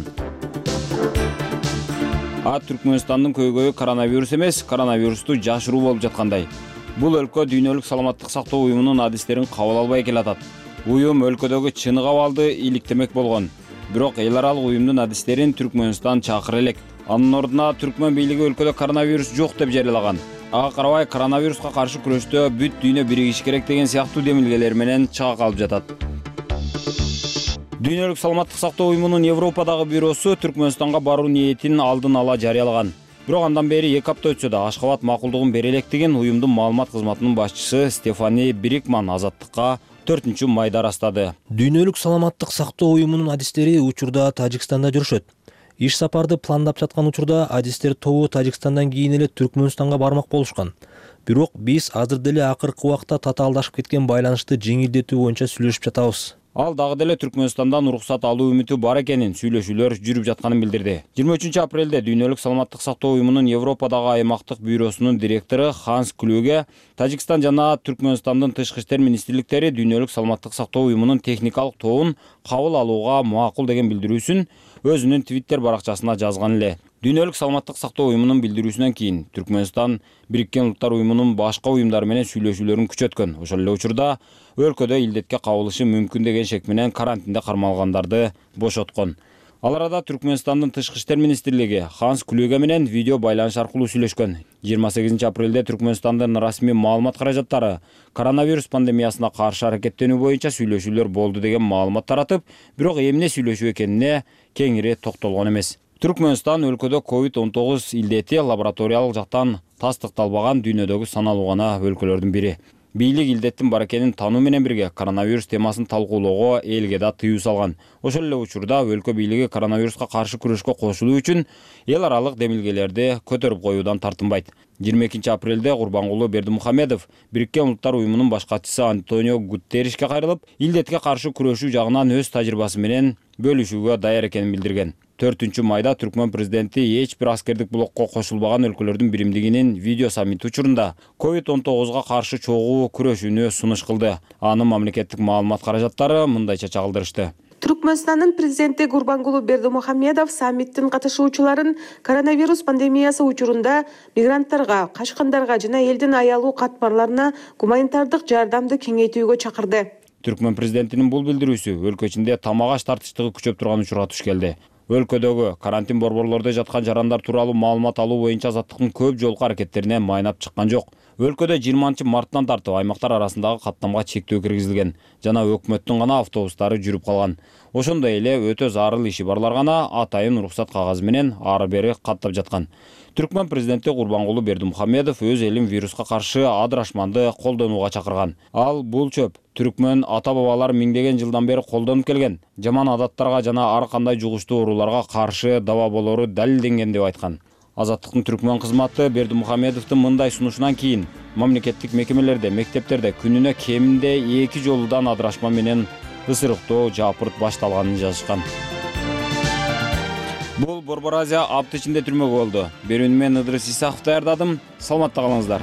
А Түркмөнстандын көйгөйү коронавирус эмес, коронавирусту жашыруу болуп жаткандай. Бул өлкө Дүйнөлүк саламаттык сактоо уюмунун адистерин кабыл албай келатат. Уюм өлкөдөгү чыныгы абалды иликтемек болгон. Бирок эл аралык уюмдун адистерин Түркмөнстан чакыра элек. Анын ордуна Түркмөн бийлиги өлкөдө коронавирус жок деп жарыялаган. Ага карабай коронавируска каршы күрөштө бүт дүйнө биригиш керек деген сыяктуу демилгелер менен чыга калып жатат. Дүйнөлүк саламаттык сактоо уюмунун Европадагы бюросу Түркмөнстанга баруу ниетин алдын ала жарыялаган. Бирок андан бери эки апта өтсө да Ашхабад макулдугун бере электигин уюмдун маалымат кызматынын башчысы Стефани Брикман Азаттыкка төртүнчү майда ырастады.
Дүйнөлүк саламаттык сактоо уюмунун адистери учурда Тажикстанда жүрүшөт. Иш сапарды пландап жаткан учурда адистер тобу Тажикстандан кийин эле Түркмөнстанга бармак болушкан. Бирок биз азыр деле акыркы убакта татаалдашып кеткен байланышты жеңилдетүү боюнча сүйлөшүп жатабыз.
Ал дагы деле Түркмөнстандан уруксат алуу үмүтү бар экенин, сүйлөшүүлөр жүрүп жатканын билдирди. жыйырма үчүнчү апрелде Дүйнөлүк саламаттык сактоо уюмунун Европадагы аймактык бюросунун директору Ханс Клюге Тажикстан жана Түркмөнстандын тышкы иштер министрликтери Дүйнөлүк саламаттык сактоо уюмунун техникалык тобун кабыл алууга макул деген билдирүүсүн өзүнүн Twitter баракчасына жазган эле. Дүйнөлүк саламаттык сактоо уюмунун билдирүүсүнөн кийин Түркмөнстан Бириккен Улуттар уюмунун башка уюмдары менен сүйлөшүүлөрүн күчөткөн. Ошол эле учурда өлкөдө илдетке кабылышы мүмкүн деген шек менен карантинде кармалгандарды бошоткон. Ал арада Түркмөнстандын тышкы иштер министрлиги Ханс Клюге менен видео байланыш аркылуу сүйлөшкөн. жыйырма сегизинчи апрелде Түркмөнстандын расмий маалымат каражаттары коронавирус пандемиясына каршы аракеттенүү боюнча сүйлөшүүлөр болду деген маалымат таратып, бирок эмне сүйлөшүү экенине кеңири токтолгон эмес. Түркмөнстан өлкөдө ковид он тогуз илдети лабораториялык жактан тастыкталбаган дүйнөдөгү саналуу гана өлкөлөрдүн бири. Бийлик илдеттин бар экенин тануу менен бирге коронавирус темасын талкуулоого элге да тыюу салган. Ошол эле учурда өлкө бийлиги коронавируска каршы күрөшкө кошулуу үчүн эл аралык демилгелерди көтөрүп коюудан тартынбайт. жыйырма экинчи апрелде Курбангулу Бердимухамедов Бириккен Улуттар уюмунун баш катчысы Антонио Гутерришке кайрылып, илдетке каршы күрөшүү жагынан өз тажрыйбасы менен бөлүшүүгө даяр экенин билдирген. төртүнчү майда Түркмөн президенти эч бир аскердик блокко кошулбаган өлкөлөрдүн биримдигинин видео саммити учурунда ковид он тогузга каршы чогуу күрөшүүнү сунуш кылды. Анын мамлекеттик маалымат каражаттары мындайча чагылдырышты.
Түркмөнстандын президенти Гурбангулу Бердимухамедов саммиттин катышуучуларын коронавирус пандемиясы учурунда мигранттарга, качкандарга жана элдин аялуу катмарларына гуманитардык жардамды кеңейтүүгө чакырды.
Түркмөн президентинин бул билдирүүсү өлкө ичинде тамак аш тартыштыгы күчөп турган учурга туш келди. Өлкөдөгү карантин борборлордо жаткан жарандар тууралуу маалымат алуу боюнча Азаттыктын көп жолку аракеттерине майнап чыккан жок. Өлкөдө жыйырманчы марттан тартып аймактар арасындагы каттамга чектөө киргизилген жана өкмөттүн гана автобустары жүрүп калган. Ошондой эле өтө зарыл иши барлар гана атайын уруксат кагазы менен ары бери каттап жаткан. Түркмөн президенти Курбангулу Бердимухамедов өз элин вируска каршы адырашманды колдонууга чакырган. Ал бул чөп Түркмөн ата-бабалар миңдеген жылдан бери колдонуп келген жаман адаттарга жана ар кандай жугуштуу ооруларга каршы даба болору далилденген деп айткан. Азаттыктын Түркмөн кызматы Бердимухамедовдун мындай сунушунан кийин мамлекеттик мекемелерде, мектептерде күнүнө кеминде эки жолудан адырашма менен ысырыктоо жапырт башталганын жазышкан. Бул Борбор Азия апта ичинде түрмөгө болду. Берүүнү мен Ыдырыс Исаков даярдадым. Саламатта калыңыздар.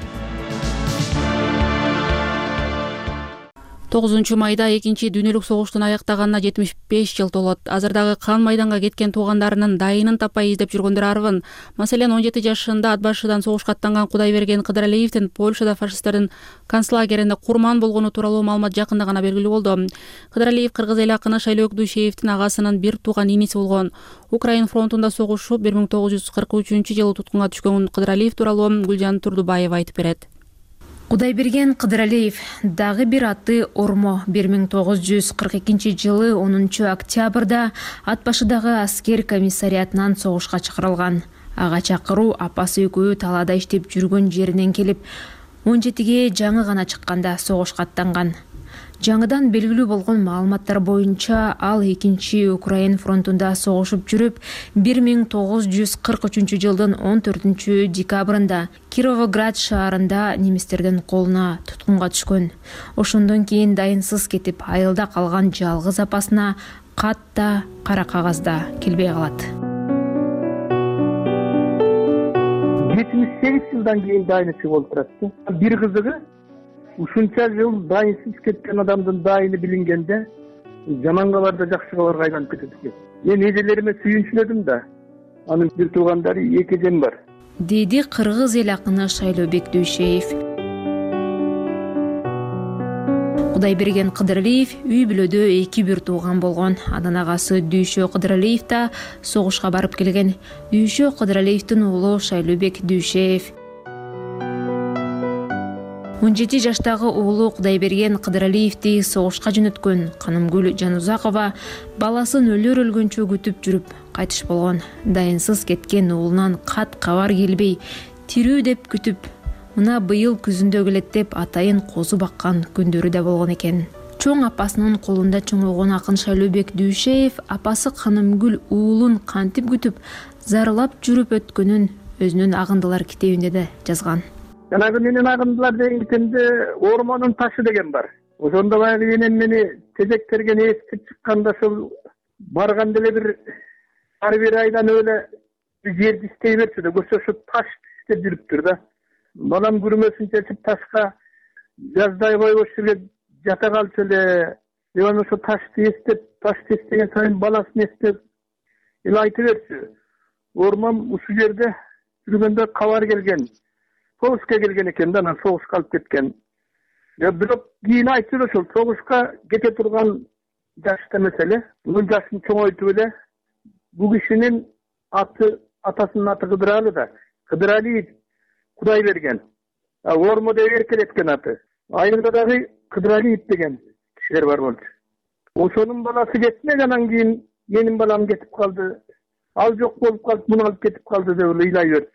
тогузунчу майда экинчи дүйнөлүк согуштун аяктаганына жетимиш беш жыл толот. Азыр дагы кан майданга кеткен туугандарынын дайынын таппай издеп жүргөндөр арбын. Маселен, он жети жашында ат башыдан согушка аттанган Кудайберген Кыдыралиевдин Польшада фашисттердин концлагеринде курман болгону тууралуу маалымат жакында гана белгилүү болду. Кыдыралиев кыргыз эл акыны Шайлоок Дүйшеевдин агасынын бир тууган иниси болгон. Украин фронтунда согушуп бир миң тогуз жүз кырк үчүнчү жылы туткунга түшкөн Кыдыралиев тууралуу Гүлжан Турдубаева айтып берет. Кудайберген Кыдыралиев дагы бир аты Ормо бир миң тогуз жүз кырк экинчи жылы онунчу октябрда ат башыдагы аскер комиссариатынан согушка чакырылган. Ага чакыруу апасы экөө талаада иштеп жүргөн жеринен келип, он жетиге жаңы гана чыкканда согушка аттанган. Жаңыдан белгилүү болгон маалыматтар боюнча ал экинчи Украин фронтунда согушуп жүрүп, бир миң тогуз жүз кырк үчүнчү жылдын он төртүнчү декабрында Кировоград шаарында немистердин колуна туткунга түшкөн. Ошондон кийин дайынсыз кетип, айылда калган жалгыз апасына кат да, кара кагаз да келбей калат.
жетимиш сегиз жылдан кийин дайынчы болуп турат. Бир кызыгы, ушунча жыл дайынсыз кеткен адамдын дайыны билингенде жаманга барда жакшыга барга айланып кетет экен. Мен эжелериме сүйүнчүлөдүм да. Анын бир туугандары эки эжем бар.
Деди кыргыз эл акыны Шайлообек Дүйшеев. Кудайберген Кыдыралиев үй бүлөдө эки бир тууган болгон. Анын агасы Дүйшө Кыдыралиев да согушка барып келген. Дүйшө Кыдыралиевдин уулу Шайлообек Дүйшеев. он жети жаштагы уулу Кудайберген Кыдыралиевди согушка жөнөткөн Канымгүл Жанузакова баласын өлөр өлгөнчө күтүп жүрүп кайтыш болгон. Дайынсыз кеткен уулунан кат кабар келбей, тирүү деп күтүп, мына быйыл күзүндө келет деп атайын козу баккан күндөрү да болгон экен. Чоң апасынын колунда чоңойгон акын Шайлообек Дүйшеев апасы Канымгүл уулун кантип күтүп, зарлап жүрүп өткөнүн өзүнүн Агындылар китебинде да жазган.
Жанагы менин Агындылар деген китебимде Ормонун ташы деген бар. Ошондо баягы энем мени тезектерген эстип чыкканда ошол барган деле бир ар бир айланып эле жерди иштей берчү да, көрсө ошо таш иштеп жүрүптүр да. Балам күрмөсүн чечип ташка жаздай койбош эле жата калчу эле. Мен ошо ташты эстеп, ташты эстеген сайын баласын эстеп эле айта берчү. Ормон ушул жерде жүргөндө кабар келген. Согушка келген экен да, анан согушка алып кеткен. Я бирок кийин айтты ошол согушка кете турган жашта эмес эле. Бул жашын чоңойтуп эле бул кишинин аты, атасынын аты Кыдыралы да. Кыдыралиев Кудайберген. А Ормо деп эркелеткен аты. Айылда дагы Кыдыралиев деген кишилер бар болчу. Ошонун баласы кетмек, анан кийин менин балам кетип калды. Ал жок болуп калып, муну алып кетип калды деп эле ыйлай берчү.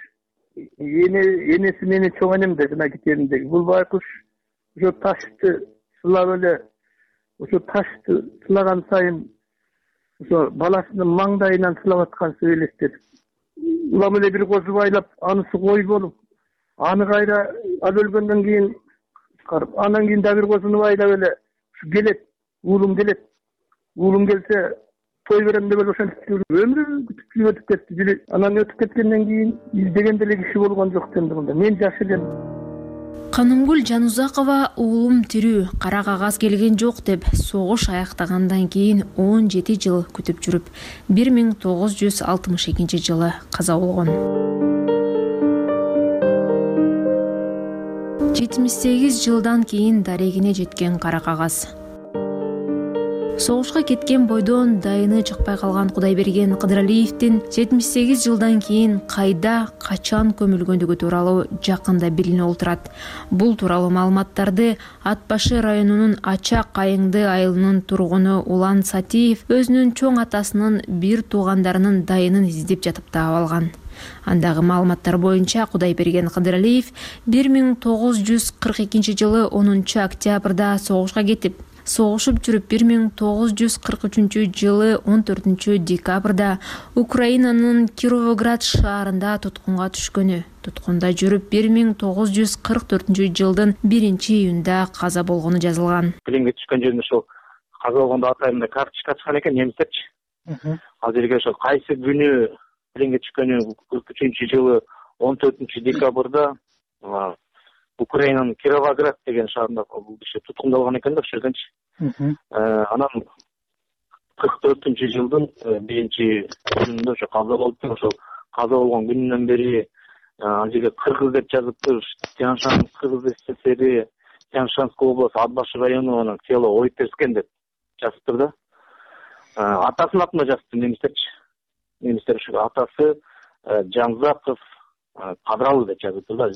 Эне энеси мени чоң энем деп жана китебиндеги. Бул байкуш ошо ташты сылап эле, ошо ташты сылаган сайын ошо баласынын маңдайынан сылап аткансы элестетип. Улам эле бир козу байлап, анысы кой болуп, аны кайра ал өлгөндөн кийин карып, анан кийин дагы бир козуну байлап эле келет, уулум келет. Уулум келсе той берем деп эле ошентип өмүрү күтүп өтүп кетти. Анан өтүп кеткенден кийин издеген деле киши болгон жок демди мында. Мен жаш элем.
Канымгүл Жанузакова уулум тирүү, кара кагаз келген жок деп согуш аяктагандан кийин он жети жыл күтүп жүрүп, бир миң тогуз жүз алтымыш экинчи жылы каза болгон. жетимиш сегиз жылдан кийин дарегине жеткен кара кагаз. Согушка кеткен бойдон дайыны чыкпай калган Кудайберген Кыдыралиевдин жетимиш сегиз жылдан кийин кайда, качан көмүлгөндүгү тууралуу жакында билинип отурат. Бул тууралуу маалыматтарды Ат башы районунун Ачак Айыңды айылынын тургуну Улан Сатиев өзүнүн чоң атасынын бир туугандарынын дайынын издеп жатып таап алган. Андагы маалыматтар боюнча Кудайберген Кыдыралиев бир миң тогуз жүз кырк экинчи жылы онунчу октябрда согушка кетип, согушуп жүрүп бир миң тогуз жүз кырк үчүнчү жылы он төртүнчү декабрда Украинанын Кировоград шаарында туткунга түшкөнү, туткунда жүрүп бир миң тогуз жүз кырк төртүнчү жылдын биринчи июнда каза болгону жазылган.
Пленге түшкөн жеринде ошол каза болгондо атайында карточка чыккан экен немистерчи. Ал жерге ошол кайсы күнү пленге түшкөнү кырк үчүнчү жылы он төртүнчү декабрда Украинанын Кировоград деген шаарында бул киши туткундалган экен да ошол жерденчи. Анан кырк төртүнчү жылдын биринчи июнунда ошо каза болуптур. Ошол каза болгон күнүнөн бери ал жерге кыргыз деп жазыптыр. Тянь-Шань кыргыз СССР, Тянь-Шанская область, Ат башы району, анан село Ойтерскен деп жазыптыр да. Атасынын атына жазыптыр немистерчи. Немистер ошо атасы Жанзаков Кадралы деп жазыптыр да.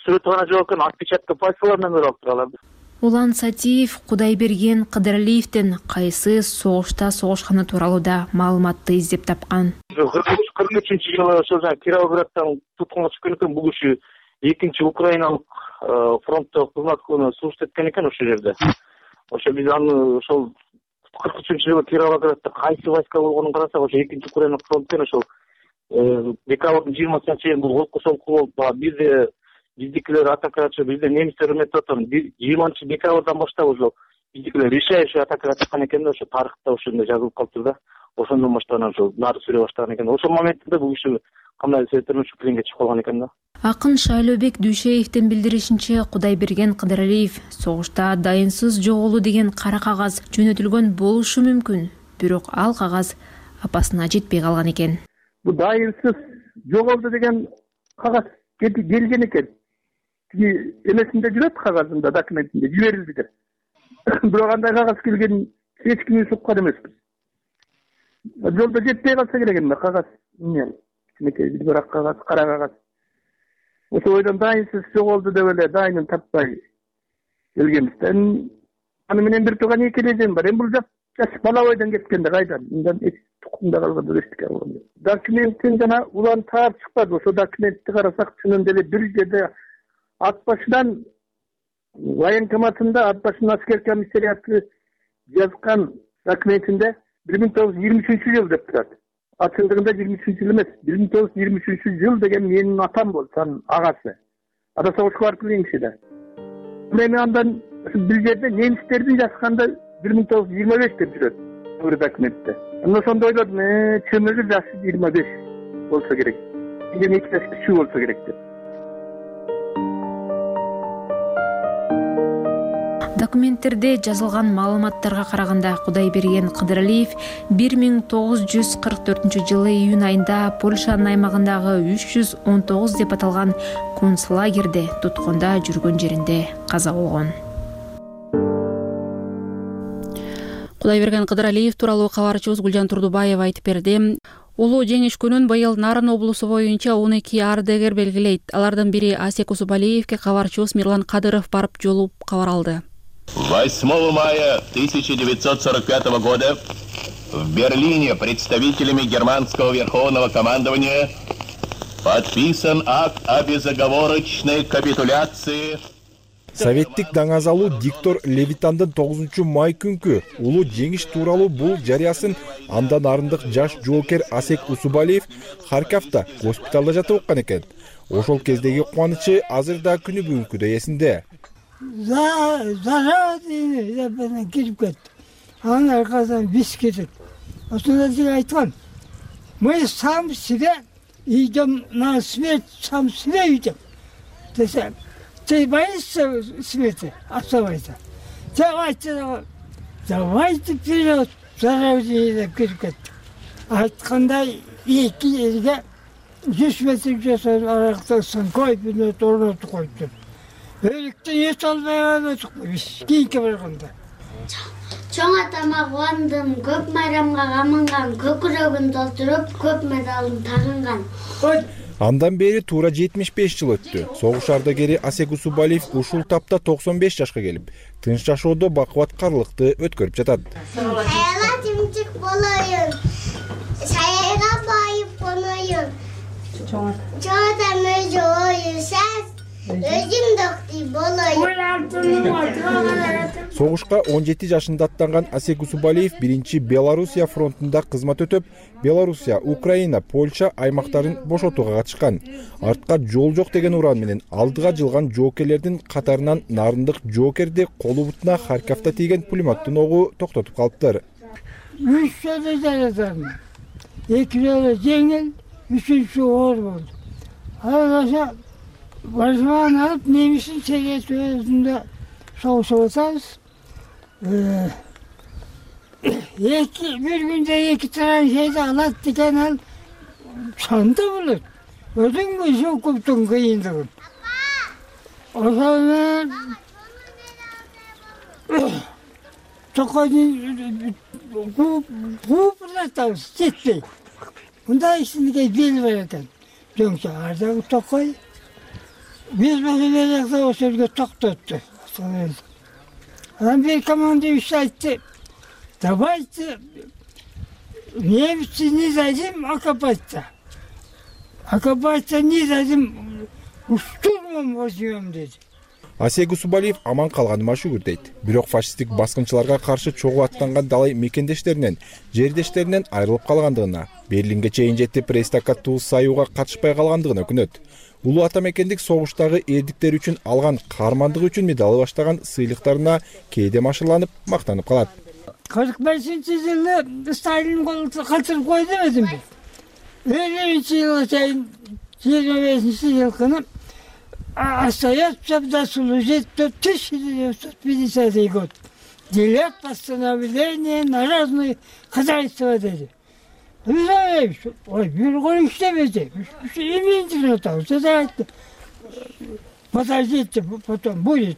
сүрөтүп гана жок экен, отпечатка пальцевларынан көрүп алып туралар.
Улан Сатиев Кудайберген Кыдыралиевден кайсы согушта согушканы тууралуу да маалыматты издеп тапкан.
кырк үчүнчү жылы ошол Кировограддан туткунга чыккан экен. Бул киши экинчи украиналык фронтто кызмат кылууну служит эткен экен ошол жерде. Ошо биз аны ошол кырк үчүнчү жылы Кировоградда кайсы войска болгонун карасак, ошо экинчи украиналык фронттен ошол декабрдын жыйырмасына чейин бул колко солку болуп, бизде биздикилер атакачы, бизде немистер үмөт атам. жыйырманчы декабрдан баштап ошо биздикилер решающий атакага чыккан экен да, ошо тарыхта ошондой жазылып калыптыр да. Ошондон баштап ошо нары сүрө баштаган экен. Ошол моментте бул киши кандай себептерден ушу пленге чыгып калган экен да.
Акын Шайлообек Дүйшеевдин билдиришинче, Кудайберген Кыдыралиев согушта дайынсыз жоголуу деген кара кагаз жөнөтүлгөн болушу мүмкүн. Бирок ал кагаз апасына жетпей калган экен.
Бул дайынсыз жоголду деген кагаз келген экен. Эмесинде жүрөт, кагазында, документинде жиберилди деп. Бирок андай кагаз келген эч кимди суккан эмеспиз. Жолдо жетпей калса керек эми кагаз. Эмне? Кичинекей бирок кагаз, кара кагаз. Ошо ойдон дайынсыз жоголду деп эле дайынын таппай келгенбизден. Аны менен бир тууган эки эле бар. Эми бул жаш бала бойдон кеткенде кайдан? Мындан эч тукумда калган эчтеке калган. Документтен жана улан таап чыкпады. Ошо документти карасак чынын деле бир жерде ат башынан военкоматында ат башынан аскер комиссариаты жазган документинде бир миң тогуз жүз жыйырма үчүнчү жыл деп турат. Ачындыгында жыйырма үчүнчү жыл эмес, бир миң тогуз жүз жыйырма үчүнчү жыл деген менин атам болду, анын агасы. Ата согушка барып келген киши да. Эми андан бир жерде немистердин жазганда бир миң тогуз жүз жыйырма беш деп жүрөт бул документте. Мен ошондо ойлодум, чыныгы жашы жыйырма беш болсо керек. Менден эки жаш кичүү болсо керек деп.
Документтерде жазылган маалыматтарга караганда Кудайберген Кыдыралиев бир миң тогуз жүз кырк төртүнчү жылы июнь айында Польшанын аймагындагы үч жүз он тогуз деп аталган концлагерде туткунда жүргөн жеринде каза болгон. Кудайберген Кыдыралиев тууралуу кабарчыбыз Гүлжан Турдубаева айтып берди. Улуу жеңиш күнүн быйыл Нарын облусу боюнча он эки ардагер белгилейт. Алардын бири Асек Усубалиевке кабарчыбыз Мирлан Кадыров барып жолугуп кабар алды.
восьмого мая тысяча девятьсот сорок пятого года в Берлине представителями германского верховного командования подписан акт о безоговорочной капитуляции.
Советтик даңазалуу диктор Левитандын тогузунчу май күнкү улуу жеңиш тууралуу бул жарыясын андан арындык жаш жоокер Асек Усубалиев Харьковда госпиталда жатып оккан экен. Ошол кездеги кубанычы азыр да күнү бүгүнкүдөй эсинде.
Зажал деп кирип кетти. Анын аркасынан биз кетет. Ошондо сиз айткан. Мы сам себе идем на смерть, сам себе идем. Десе, ты боишься смерти? Оставайся. Давайте, давайте вперед, заражение деп кирип кетти. Айткандай эки элге жүз метр жасап арактасын коюп, бүнөт орнотуп коюптур. Өлүктү эч албай алып кийинке барганда.
Чоң атама кубандым, көп майрамга камынган, көкүрөгүн толтуруп, көп медалын тагынган.
Андан бери туура жетимиш беш жыл өттү. Согуш ардагери Асек Усубалиев ушул тапта токсон беш жашка келип, тынч жашоодо бакубат карлыкты өткөрүп жатат.
Саяга тимчик болоюн, саяга байып коноюн. Чоң атам өзү оюсас.
Согушка он жети жашында аттанган Асек Усубалиев биринчи Белоруссия фронтунда кызмат өтөп, Белоруссия, Украина, Польша аймактарын бошотууга катышкан. Артка жол жок деген уран менен алдыга жылган жоокерлердин катарынан нарындык жоокерди колу бутуна Харьковда тийген пулеметтин огу токтотуп калыптыр.
Үч жолу жаратам. Эки жолу жеңил, үчүнчү оор болду. Алгаша Баржман алып, немисин сегет өзүндө соғысып отабыз. Бир күндө эки траншейди алат деген ал шанды болот. Өзүң өзү көптүн кыйындыгын. Ошол менен токойдун кууп ырдатабыз, жетпей. Мындай ичинде бел бар экен. Жөңчө ардагы токой. Биз бөлөлөрдө ошо жерге токтотту. Анан бир командующий айтты: давайте немцы не дадим окопаться. Окопаться не дадим, штурмом возьмем деди.
Асек Усубалиев аман калганыма шүгүр дейт. Бирок фашисттик баскынчыларга каршы чогуу аттанган далай мекендештеринен, жердештеринен айрылып калгандыгына, Берлинге чейин жетип прейстакка тууз саюуга катышпай калгандыгына өкүнөт. Улуу ата мекендик согуштагы эрдиктери үчүн алган каармандыгы үчүн медалы баштаган сыйлыктарына кээде машырланып, мактанып калат.
кырк бешинчи жылы Сталин калтырып койду демедимби? элүүнчү жылга чейин жыйырма бешинчи жылкыны остается до служить до тысяча девятьсот пятидесятый год. Делят постановление народное хозяйство деди. Ой, бир кол иштебеди. Имейте отау. Подождите, потом будет.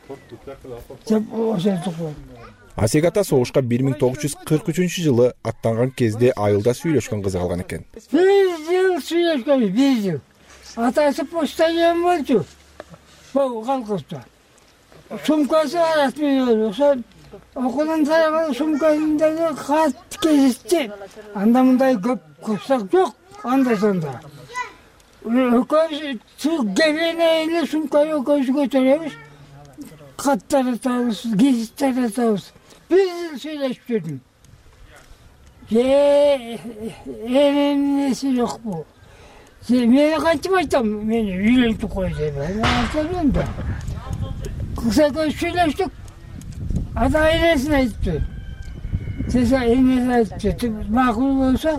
Асек ата согушка бир миң тогуз жүз кырк үчүнчү жылы аттанган кезде айылда сүйлөшкөн кызы калган экен.
Бир жыл сүйлөшкөн, бир жыл. Атасы почтальон болчу. Бул колхозда. Сумкасы бар атмын. Ошо окуудан тараган сумкасында кат кезишти. Анда мындай көп курсак жок, анда сонда. Экөөбүз гебене эле сумканы экөөбүз көтөрөбүз. Каттар атабыз, гезиттер атабыз. Бир жыл сүйлөшүп жүрдүм. Же, эмнеси жок бул. Мен кантип айтам, мени үйлөнтүп кой деп. Айтам да. Кыса көз сүйлөштүк. Ата энесин айтты. Сеса энесин айтты. Макул болсо,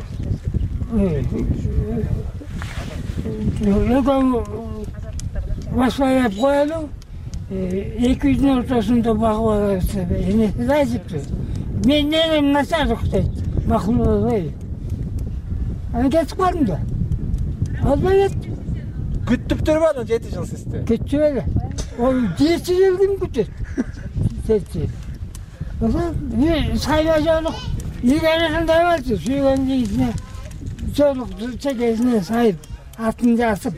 экөө башпайлап коелу. Эки жүздүн ортосунда багып алабыз деп энеси айтыптыр. Мен ненем начарлык дейт. Макул болбой. Аны кетип калдым да. Албай кеттим.
Күттүп турбадың жети жыл сизди?
Күттүп эле. Ол жети жыл ким күтөт? Жети. Ошо мен сайла жолук ийгерисинде болчу. Сүйгөн жигитине жолук чекесине сайып, атын жасып.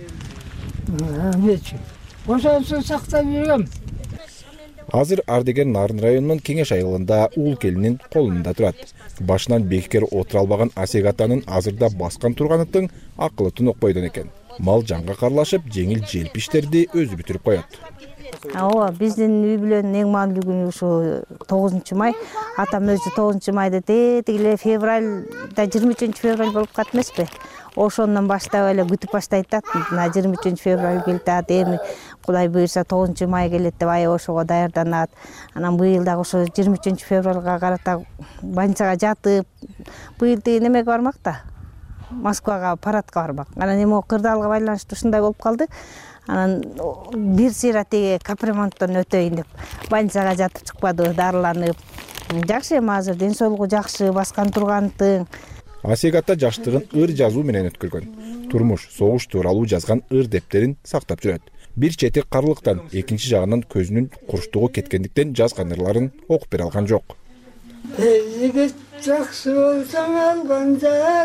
Мечи. Ошонсу сактап жүргөм.
Азыр ардегер Нарын районунун Кеңеш айылында уул келинин колунда турат. Башынан бекер отура албаган Асек атанын азырда баскан турганытын акылы тунукпойдон экен. Мал жанга карлашып, жеңил желпи иштерди өзү бүтүрүп коет.
Ооба, биздин үй бүлөнүн эң маанилүү күнү ушу тогузунчу май. Атам өзү тогузунчу майда тетигиле февралда жыйырма үчүнчү февраль болуп калат эмеспи? Ошондон баштап эле күтүп баштайт да. Мына жыйырма үчүнчү февраль келет, эми Кудай буйрса тогузунчу май келет деп ай ошого даярданат. Анан быйыл дагы ошо жыйырма үчүнчү февралга карата банчага жатып, быйыл деген эмеге бармак да. Москвага парадка бармак. Анан эми кырдаалга байланыштуу ушундай болуп калды. Анан бир сыйра теге капремонттон өтөйүн деп банчага жатып чыкпады, дарыланып. Жакшы эми азыр ден соолугу жакшы, баскан тургантын.
Асек ата жаштыгын ыр жазуу менен өткөргөн. Турмуш, согуш тууралуу жазган ыр дептерин сактап жүрөт. Бир чети карлыктан, экинчи жагынан көзүнүн курчтугу кеткендиктен жазган ырларын окуп бере алган жок.
Жигит жакшы болсоң алган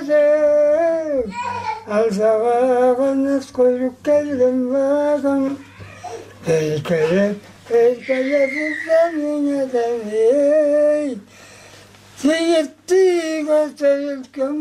жарым, алсага канат койруп келген багым. Эркелеп, эркелеп үземине демей, жигитти көтөрүлгөн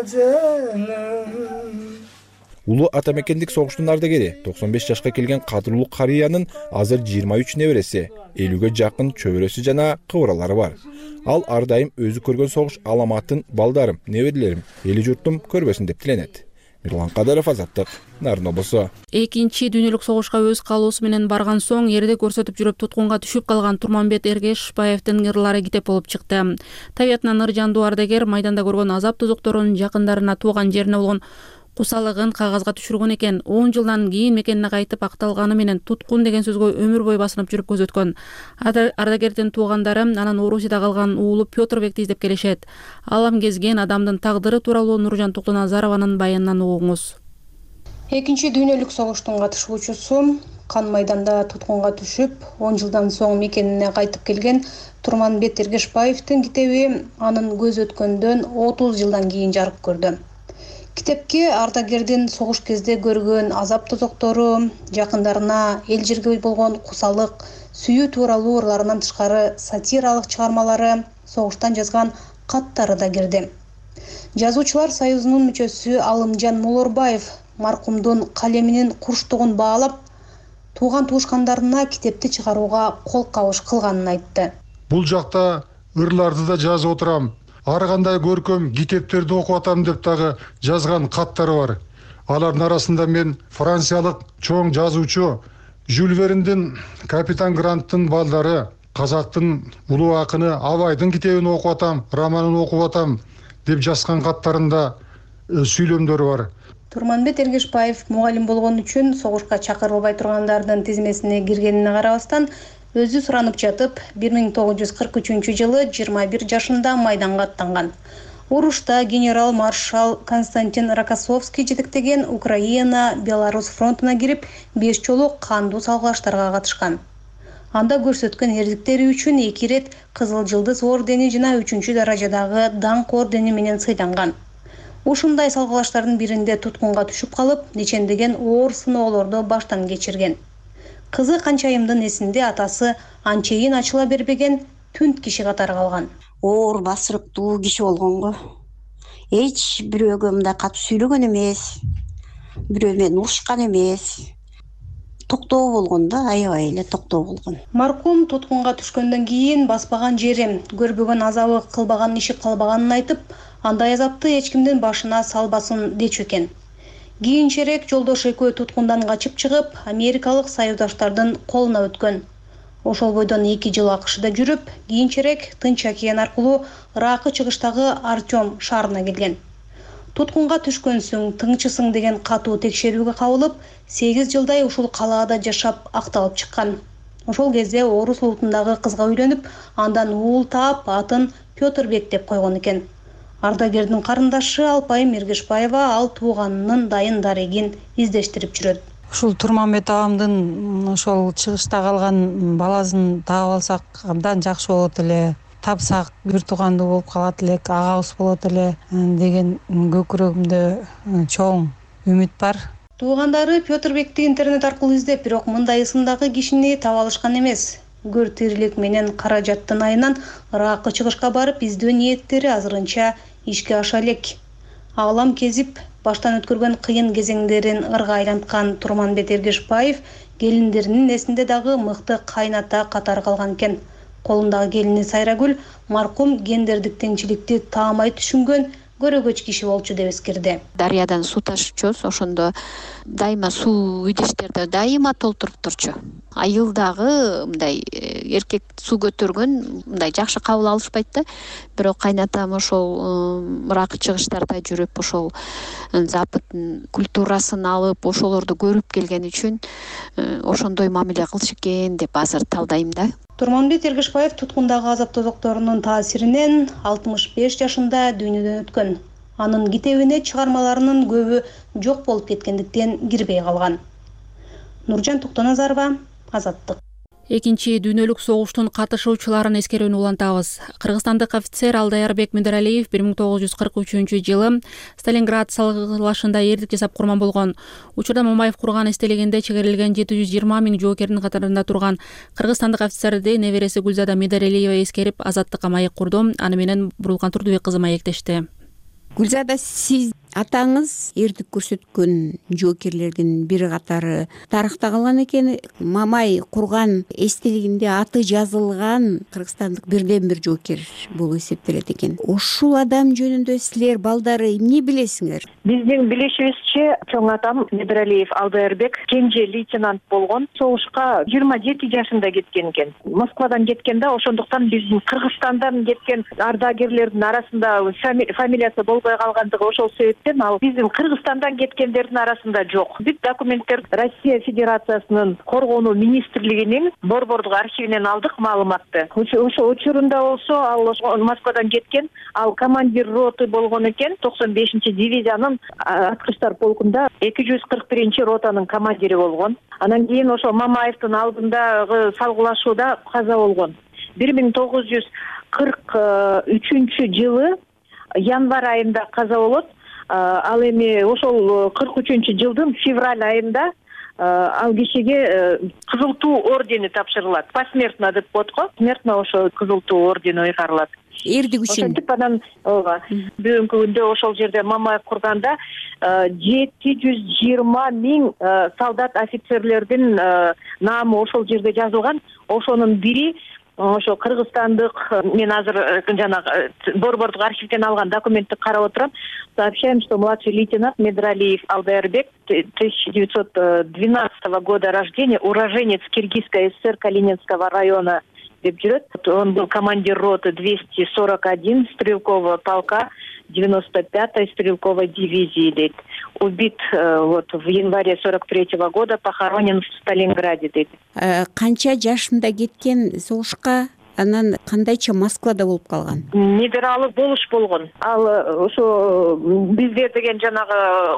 кызматыным.
Улуу ата мекендик согуштун ардагери токсон беш жашка келген кадырлуу карыянын азыр жыйырма үч небереси, элүүгө жакын чөбөрөсү жана кыбыралары бар. Ал ар дайым өзү көргөн согуш аламатын балдарым, неберелерим, эли журтум көрбөсүн деп тиленет. Мирлан Кадыров, Азаттык, Нарын облусу.
Экинчи дүйнөлүк согушка өз каалоосу менен барган соң эрде көрсөтүп жүрүп туткунга түшүп калган Турманбет Эргешбаевдин ырлары китеп болуп чыкты. Табиятынан ыр жандуу ардагер майданда көргөн азап тозокторун, жакындарына, тууган жерине болгон кусалыгын кагазга түшүргөн экен. он жылдан кийин мекенине кайтып акталганы менен туткун деген сөзгө өмүр бою басынып жүрүп көзөткөн. Ардагердин туугандары анан Орусияда калган уулу Пётурбекти издеп келишет. Алам кезген адамдын тагдыры тууралуу Нуржан Токтоназарованын баянынан угуңуз.
Экинчи дүйнөлүк согуштун катышуучусу кан майданда туткунга түшүп, он жылдан соң мекенине кайтып келген Турманбет Эргешбаевдин китеби анын көз өткөндөн отуз жылдан кийин жарык көрдү. Китепке ардагердин согуш кезде көргөн азап тозоктору, жакындарына эл жерге болгон кусалык, сүйүү тууралуу ырларынан тышкары сатиралык чыгармалары, согуштан жазган каттары да кирди. Жазуучулар союзунун мүчөсү Алымжан Молорбаев маркумдун калеминин курчтугун баалап, тууган туушкандарына китепти чыгарууга кол кабыш кылганын айтты.
Бул жакта ырларды да жазып отурам. Ар кандай көркөм китептерди окуп атам деп дагы жазган каттары бар. Алардын арасында мен франциялык чоң жазуучу Жюль Верндин Капитан Гранттын балдары, казактын улуу акыны Абайдын китебин окуп атам, романын окуп атам деп жазган каттарында сүйлөмдөр бар.
Турманбет Эргешбаев мугалим болгон үчүн согушка чакырылбай тургандардын тизмесине киргенине карабастан, өзү суранып жатып, бир миң тогуз жүз кырк үчүнчү жылы жыйырма бир жашында майданга аттанган. Урушта генерал-маршал Константин Рокоссовский жетектеген Украина, Беларусь фронтуна кирип, беш жолу кандуу салгылаштарга катышкан. Анда көрсөткөн эрдиктери үчүн эки ирет Кызыл Жылдыз ордени жана үчүнчү даражадагы Даңк ордени менен сыйланган. Ушундай салгылаштардын биринде туткунга түшүп калып, нечендеген оор сыноолорду баштан кечирген. Кызы Канчайымдын эсинде атасы анчейин ачыла бербеген түнт киши катары калган.
Оор басырыктуу киши болгонго эч бирөөгө мындай катуу сүйлөгөн эмес, бирөө менен урушкан эмес. Токтоо болгон да, аябай эле токтоо болгон.
Маркум туткунга түшкөндөн кийин баспаган жери, көрбөгөн азабы, кылбаган иши калбаганын айтып, андай азапты эч кимдин башына салбасын дечү экен. Кийинчерээк жолдош экөө туткундан качып чыгып, америкалык союздаштардын колуна өткөн. Ошол бойдон эки жыл АКШда жүрүп, кийинчерээк Тынч океан аркылуу Ыракы чыгыштагы Артем шаарына келген. Туткунга түшкөн соң тыңчысың деген катуу текшерүүгө кабылып, сегиз жылдай ушул калаада жашап акталып чыккан. Ошол кезде Орус улутундагы кызга үйлөнүп, андан уул таап, атын Пётрбек деп койгон экен. Ардагердин карындашы Алпайым Эргешбаева ал тууганынын дайын дарегин издештирип жүрөт.
Ушул Турманбет агамдын ошол чыгышта калган баласын таап алсак абдан жакшы болот эле. Тапсак бир туугандуу болуп калат элек, агабыз болот эле деген көкүрөгүмдө чоң үмүт бар.
Туугандары Пётрбекти интернет аркылуу издеп, бирок мындай ысымдагы кишини таба алышкан эмес. Гөр тирилик менен каражаттын айынан Ыракы чыгышка барып издөө ниеттери азырынча ишке аша элек. Аалам кезип, баштан өткөргөн кыйын кезеңдерин ырга айланткан Турманбет Эргешбаев келиндеринин эсинде дагы мыкты кайната катары калган экен. Колундагы келини Сайрагүл маркум гендердик теңчиликти таамай түшүнгөн көрөгөч киши болчу деп эскерди.
Дарыядан суу ташычубуз, ошондо дайыма суу идиштерди дайыма толтуруп турчу. Айылдагы мындай эркек суу көтөргөн мындай жакшы кабыл алышпайт да. Бирок кайнатам ошол Ыракы чыгыштарда жүрүп, ошол западтын культурасын алып, ошолорду көрүп келген үчүн ошондой мамиле кылыш экен деп азыр талдайм да.
Турманбет Эргешбаев туткундагы азап тозокторунун таасиринен алтымыш беш жашында дүйнөдөн өткөн. Анын китебине чыгармаларынын көбү жок болуп кеткендиктен кирбей калган. Нуржан Токтоназарова, Азаттык.
Экинчи дүйнөлүк согуштун катышуучуларын эскерүүнү улантабыз. Кыргызстандык офицер Алдаярбек Мыдыралиев бир миң тогуз жүз кырк үчүнчү жылы Сталинград салгылашында эрдик жасап курман болгон. Учурда Мамаев курган эстелегенде чегерилген жети жүз жыйырма миң жоокердин катарында турган кыргызстандык офицерди небереси Гүлзада Мыдыралиева эскерип, Азаттыкка маек курду. Аны менен Бурулкан Турдубек кызы маектешти.
Гүлзада, сиз атаңыз эрдик көрсөткөн жоокерлердин бир катары тарыхта калган экен. Мамай курган эстелигинде аты жазылган кыргызстандык бирден бир жоокер болуп эсептелет экен. Ушул адам жөнүндө силер балдары эмне билесиңер?
Биздин билишибизче, чоң атам Мыдыралиев Алдаярбек кенже лейтенант болгон. Согушка жыйырма жети жашында кеткен экен. Москвадан кеткен да, ошондуктан биздин Кыргызстандан кеткен ардагерлердин арасында фамилиясы болбой калгандыгы ошол себептен ал биздин Кыргызстандан кеткендердин арасында жок. Бүт документтер Россия Федерациясынын коргонуу министрлигинин борбордук архивинен алдык маалыматты. Ошо учурунда болсо ал Москвадан кеткен, ал командир роты болгон экен, токсон бешинчи дивизиянын аткычтар полкунда эки жүз кырк биринчи ротанын командири болгон. Анан кийин ошо Мамаевдин алдындагы салгылашууда каза болгон. бир миң тогуз жүз кырк үчүнчү жылы январь айында каза болот. Ал эми ошол кырк үчүнчү жылдын февраль айында ал кишиге кызыл туу ордени тапшырылат. Посмертно деп коет го. Смертно ошо кызыл туу ордени ыйгарылат.
Эрдик үчүн.
Ошентип анан ооба. Бүгүнкү күндө ошол жерде Мамаев курганда жети жүз жыйырма миң солдат офицерлердин наамы ошол жерде жазылган. Ошонун бири ошо кыргызстандык, мен азыр жанагы борбордук архивден алган документти карап отурам. Сообщаем, что младший лейтенант Медралиев Алдаербек, тысяча девятьсот двенадцатого года рождения, уроженец Киргизской ССР Калининского района деп жүрөт. Он был командир роты двести сорок один стрелкового полка девяносто пятой стрелковой дивизии, дейт. Убит вот в январе сорок третьего года, похоронен в Сталинграде, дейт.
Канча жашында кеткен согушка, анан кандайча Москвада болуп калган?
Небералык болуш болгон. Ал ошо бизде деген жанагы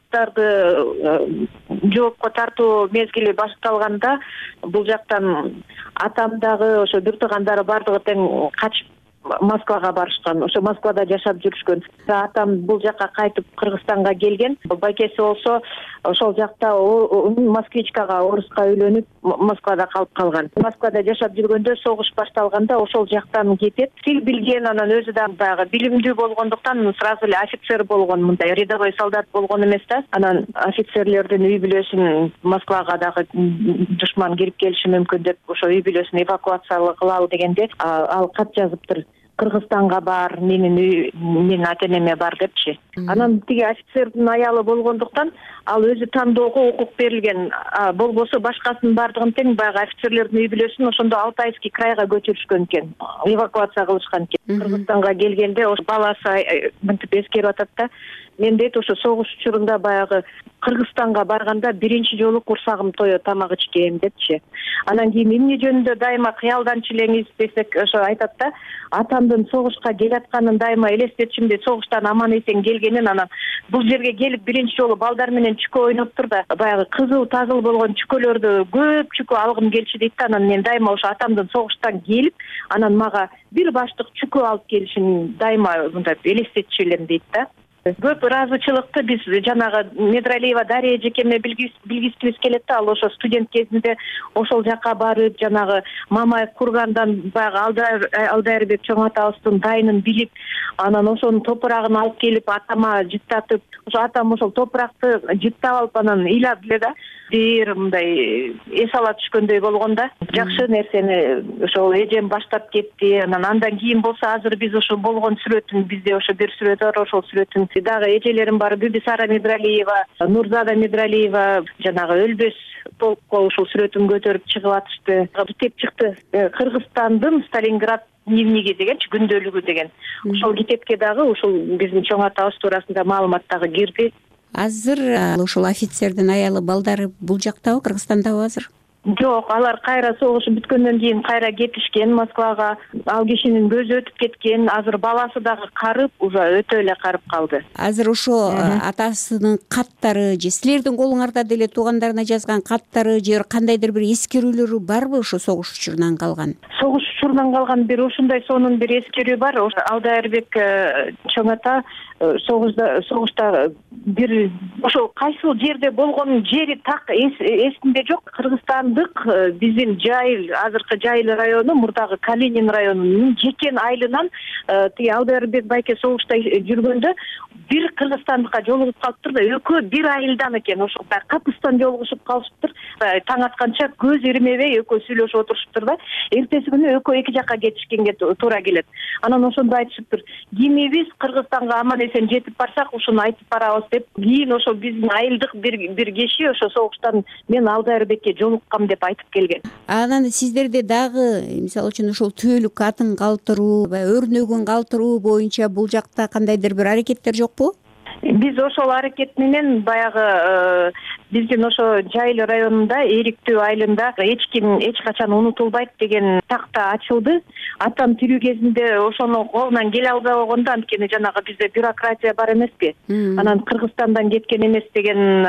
кулактарды жоопко тартуу мезгили башталганда бул жактан атам дагы ошо бир туугандары бардыгы тең качып Москвага барышкан. Ошо Москвада жашап жүрүшкөн. Атам бул жакка кайтып Кыргызстанга келген. Байкеси болсо ошол жакта москвичкага, оруска үйлөнүп Москвада калып калган. Москвада жашап жүргөндө согуш башталганда ошол жактан кетет. Тил билген, анан өзү да баягы билимдүү болгондуктан сразу эле офицер болгон, мындай рядовой солдат болгон эмес да. Анан офицерлердин үй бүлөсүн Москвага дагы душман кирип келиши мүмкүн деп ошо үй бүлөсүн эвакуация кылалы дегенде ал кат жазыптыр. Кыргызстанга бар, менин үй, менин ата-энеме бар депчи. Анан тиги офицердин аялы болгондуктан ал өзү тандоого укук берилген. Болбосо башкасынын бардыгын тең баягы офицерлердин үй бүлөсүн ошондо Алтайский крайга көчүрүшкөн экен. Эвакуация кылышкан экен. Кыргызстанга келгенде ошо баласы мынтип эскерип атат да. Мен дейт ошо согуш учурунда баягы Кыргызстанга барганда биринчи жолу курсагым тоё, тамак ичкем депчи. Анан кийин эмне жөнүндө дайыма кыялданчу элеңиз десек ошо айтат да, атамдын согушка келатканын дайыма элестетчимди, согуштан аман эсен келгенин. Анан бул жерге келип биринчи жолу балдар менен чүкө ойноптур да, баягы кызыл тазыл болгон чүкөлөрдү көп чүкө алгым келчү дейт да. Анан мен дайыма ошо атамдын согуштан келип, анан мага бир баштык чүкө алып келишин дайыма мындай элестетчү элем дейт да. Көп ыраазычылыкты биз жанагы Медралиева Дарья эжекеме билгизгибиз келет да. Ал ошо студент кезинде ошол жакка барып, жанагы Мамаев кургандан баягы Алдаербек чоң атабыздын дайынын билип, анан ошонун топурагын алып келип атама жыттатып, ошо атам ошол топуракты жыттап алып анан ыйлап эле да. Бир мындай эс ала түшкөндөй болгон да. Жакшы нерсени ошол эжем баштап кетти. Анан андан кийин болсо азыр биз ошо болгон сүрөтүн, бизде ошо бир сүрөт бар, ошол сүрөтүн дагы эжелерим бар. Бибисара Медралиева, Нурзада Медралиева жанагы өлбөс полкко ушул сүрөтүн көтөрүп чыгып атышты. Китеп чыкты. Кыргызстандын Сталинград дневниги дегенчи, күндөлүгү деген. Ошол китепке дагы ушул биздин чоң атабыз туурасында маалымат дагы кирди.
Азыр ошол офицердин аялы балдары бул жактабы, Кыргызстандабы азыр?
Жок, алар кайра согуш бүткөндөн кийин кайра кетишкен Москвага. Ал кишинин көзү өтүп кеткен. Азыр баласы дагы карып, уже өтө эле карып калды.
Азыр ошо атасынын каттары же силердин колуңарда деле туугандарына жазган каттары же кандайдыр бир эскерүүлөрү барбы ошо согуш учурунан калган?
Согуш учурунан калган бир ушундай сонун бир эскерүү бар. Алдаербек чоң ата согушта согушта бир ошол кайсыл жерде болгон жери так эсимде жок. Кыргызстандык биздин Жайыл, азыркы Жайыл району, мурдагы Калинин районунун жекен айылынан тиги Алдаербек байке согушта жүргөндө бир кыргызстандыкка жолугуп калыптыр да, экөө бир айылдан экен. Ошол капыстан жолугушуп калышыптыр. Таң атканча көз ирмебей экөө сүйлөшүп отурушуптур да. Эртеси күнү экөө эки жакка кетишкенге туура келет. Анан ошондо айтышыптыр. Кимибиз Кыргызстанга аман эсен жетип барсак, ушуну айтып барабыз деп. Кийин ошо биздин айылдык бир бир киши ошо согуштан мен Алдаербекке жолуккам деп айтып келген.
Анан сиздерде дагы мисалы үчүн ошол түбөлүк атын калтыруу, өрнөгүн калтыруу боюнча бул жакта кандайдыр бир аракеттер жокпу?
Биз ошол аракет менен баягы биздин ошо Жайыл районунда Эриктүү айылында эч ким эч качан унутулбайт деген такта ачылды. Атам тирүү кезинде ошону колунан келе албай койгондо, анткени жанагы бизде бюрократия бар эмеспи. Анан Кыргызстандан кеткен эмес деген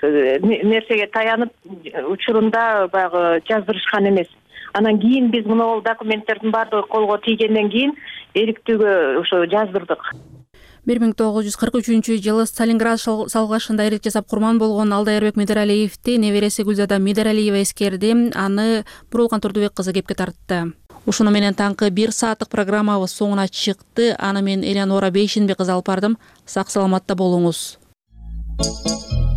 нерсеге таянып учурунда баягы жаздырышкан эмес. Анан кийин биз мына бул документтердин баардыгы колго тийгенден кийин Эриктүүгө ошо жаздырдык.
бир миң тогуз жүз кырк үчүнчү жылы Сталинград салгашында ирет жасап курман болгон Алдайырбек Медералиевди небереси Гүлзада Медералиева эскерди. Аны Бурулган Турдубек кызы кепке тартты. Ушуну менен таңкы бир сааттык программабыз соңуна чыкты. Аны мен Элеонора Бейшенбек кызы алып бардым. Сак саламатта болуңуз.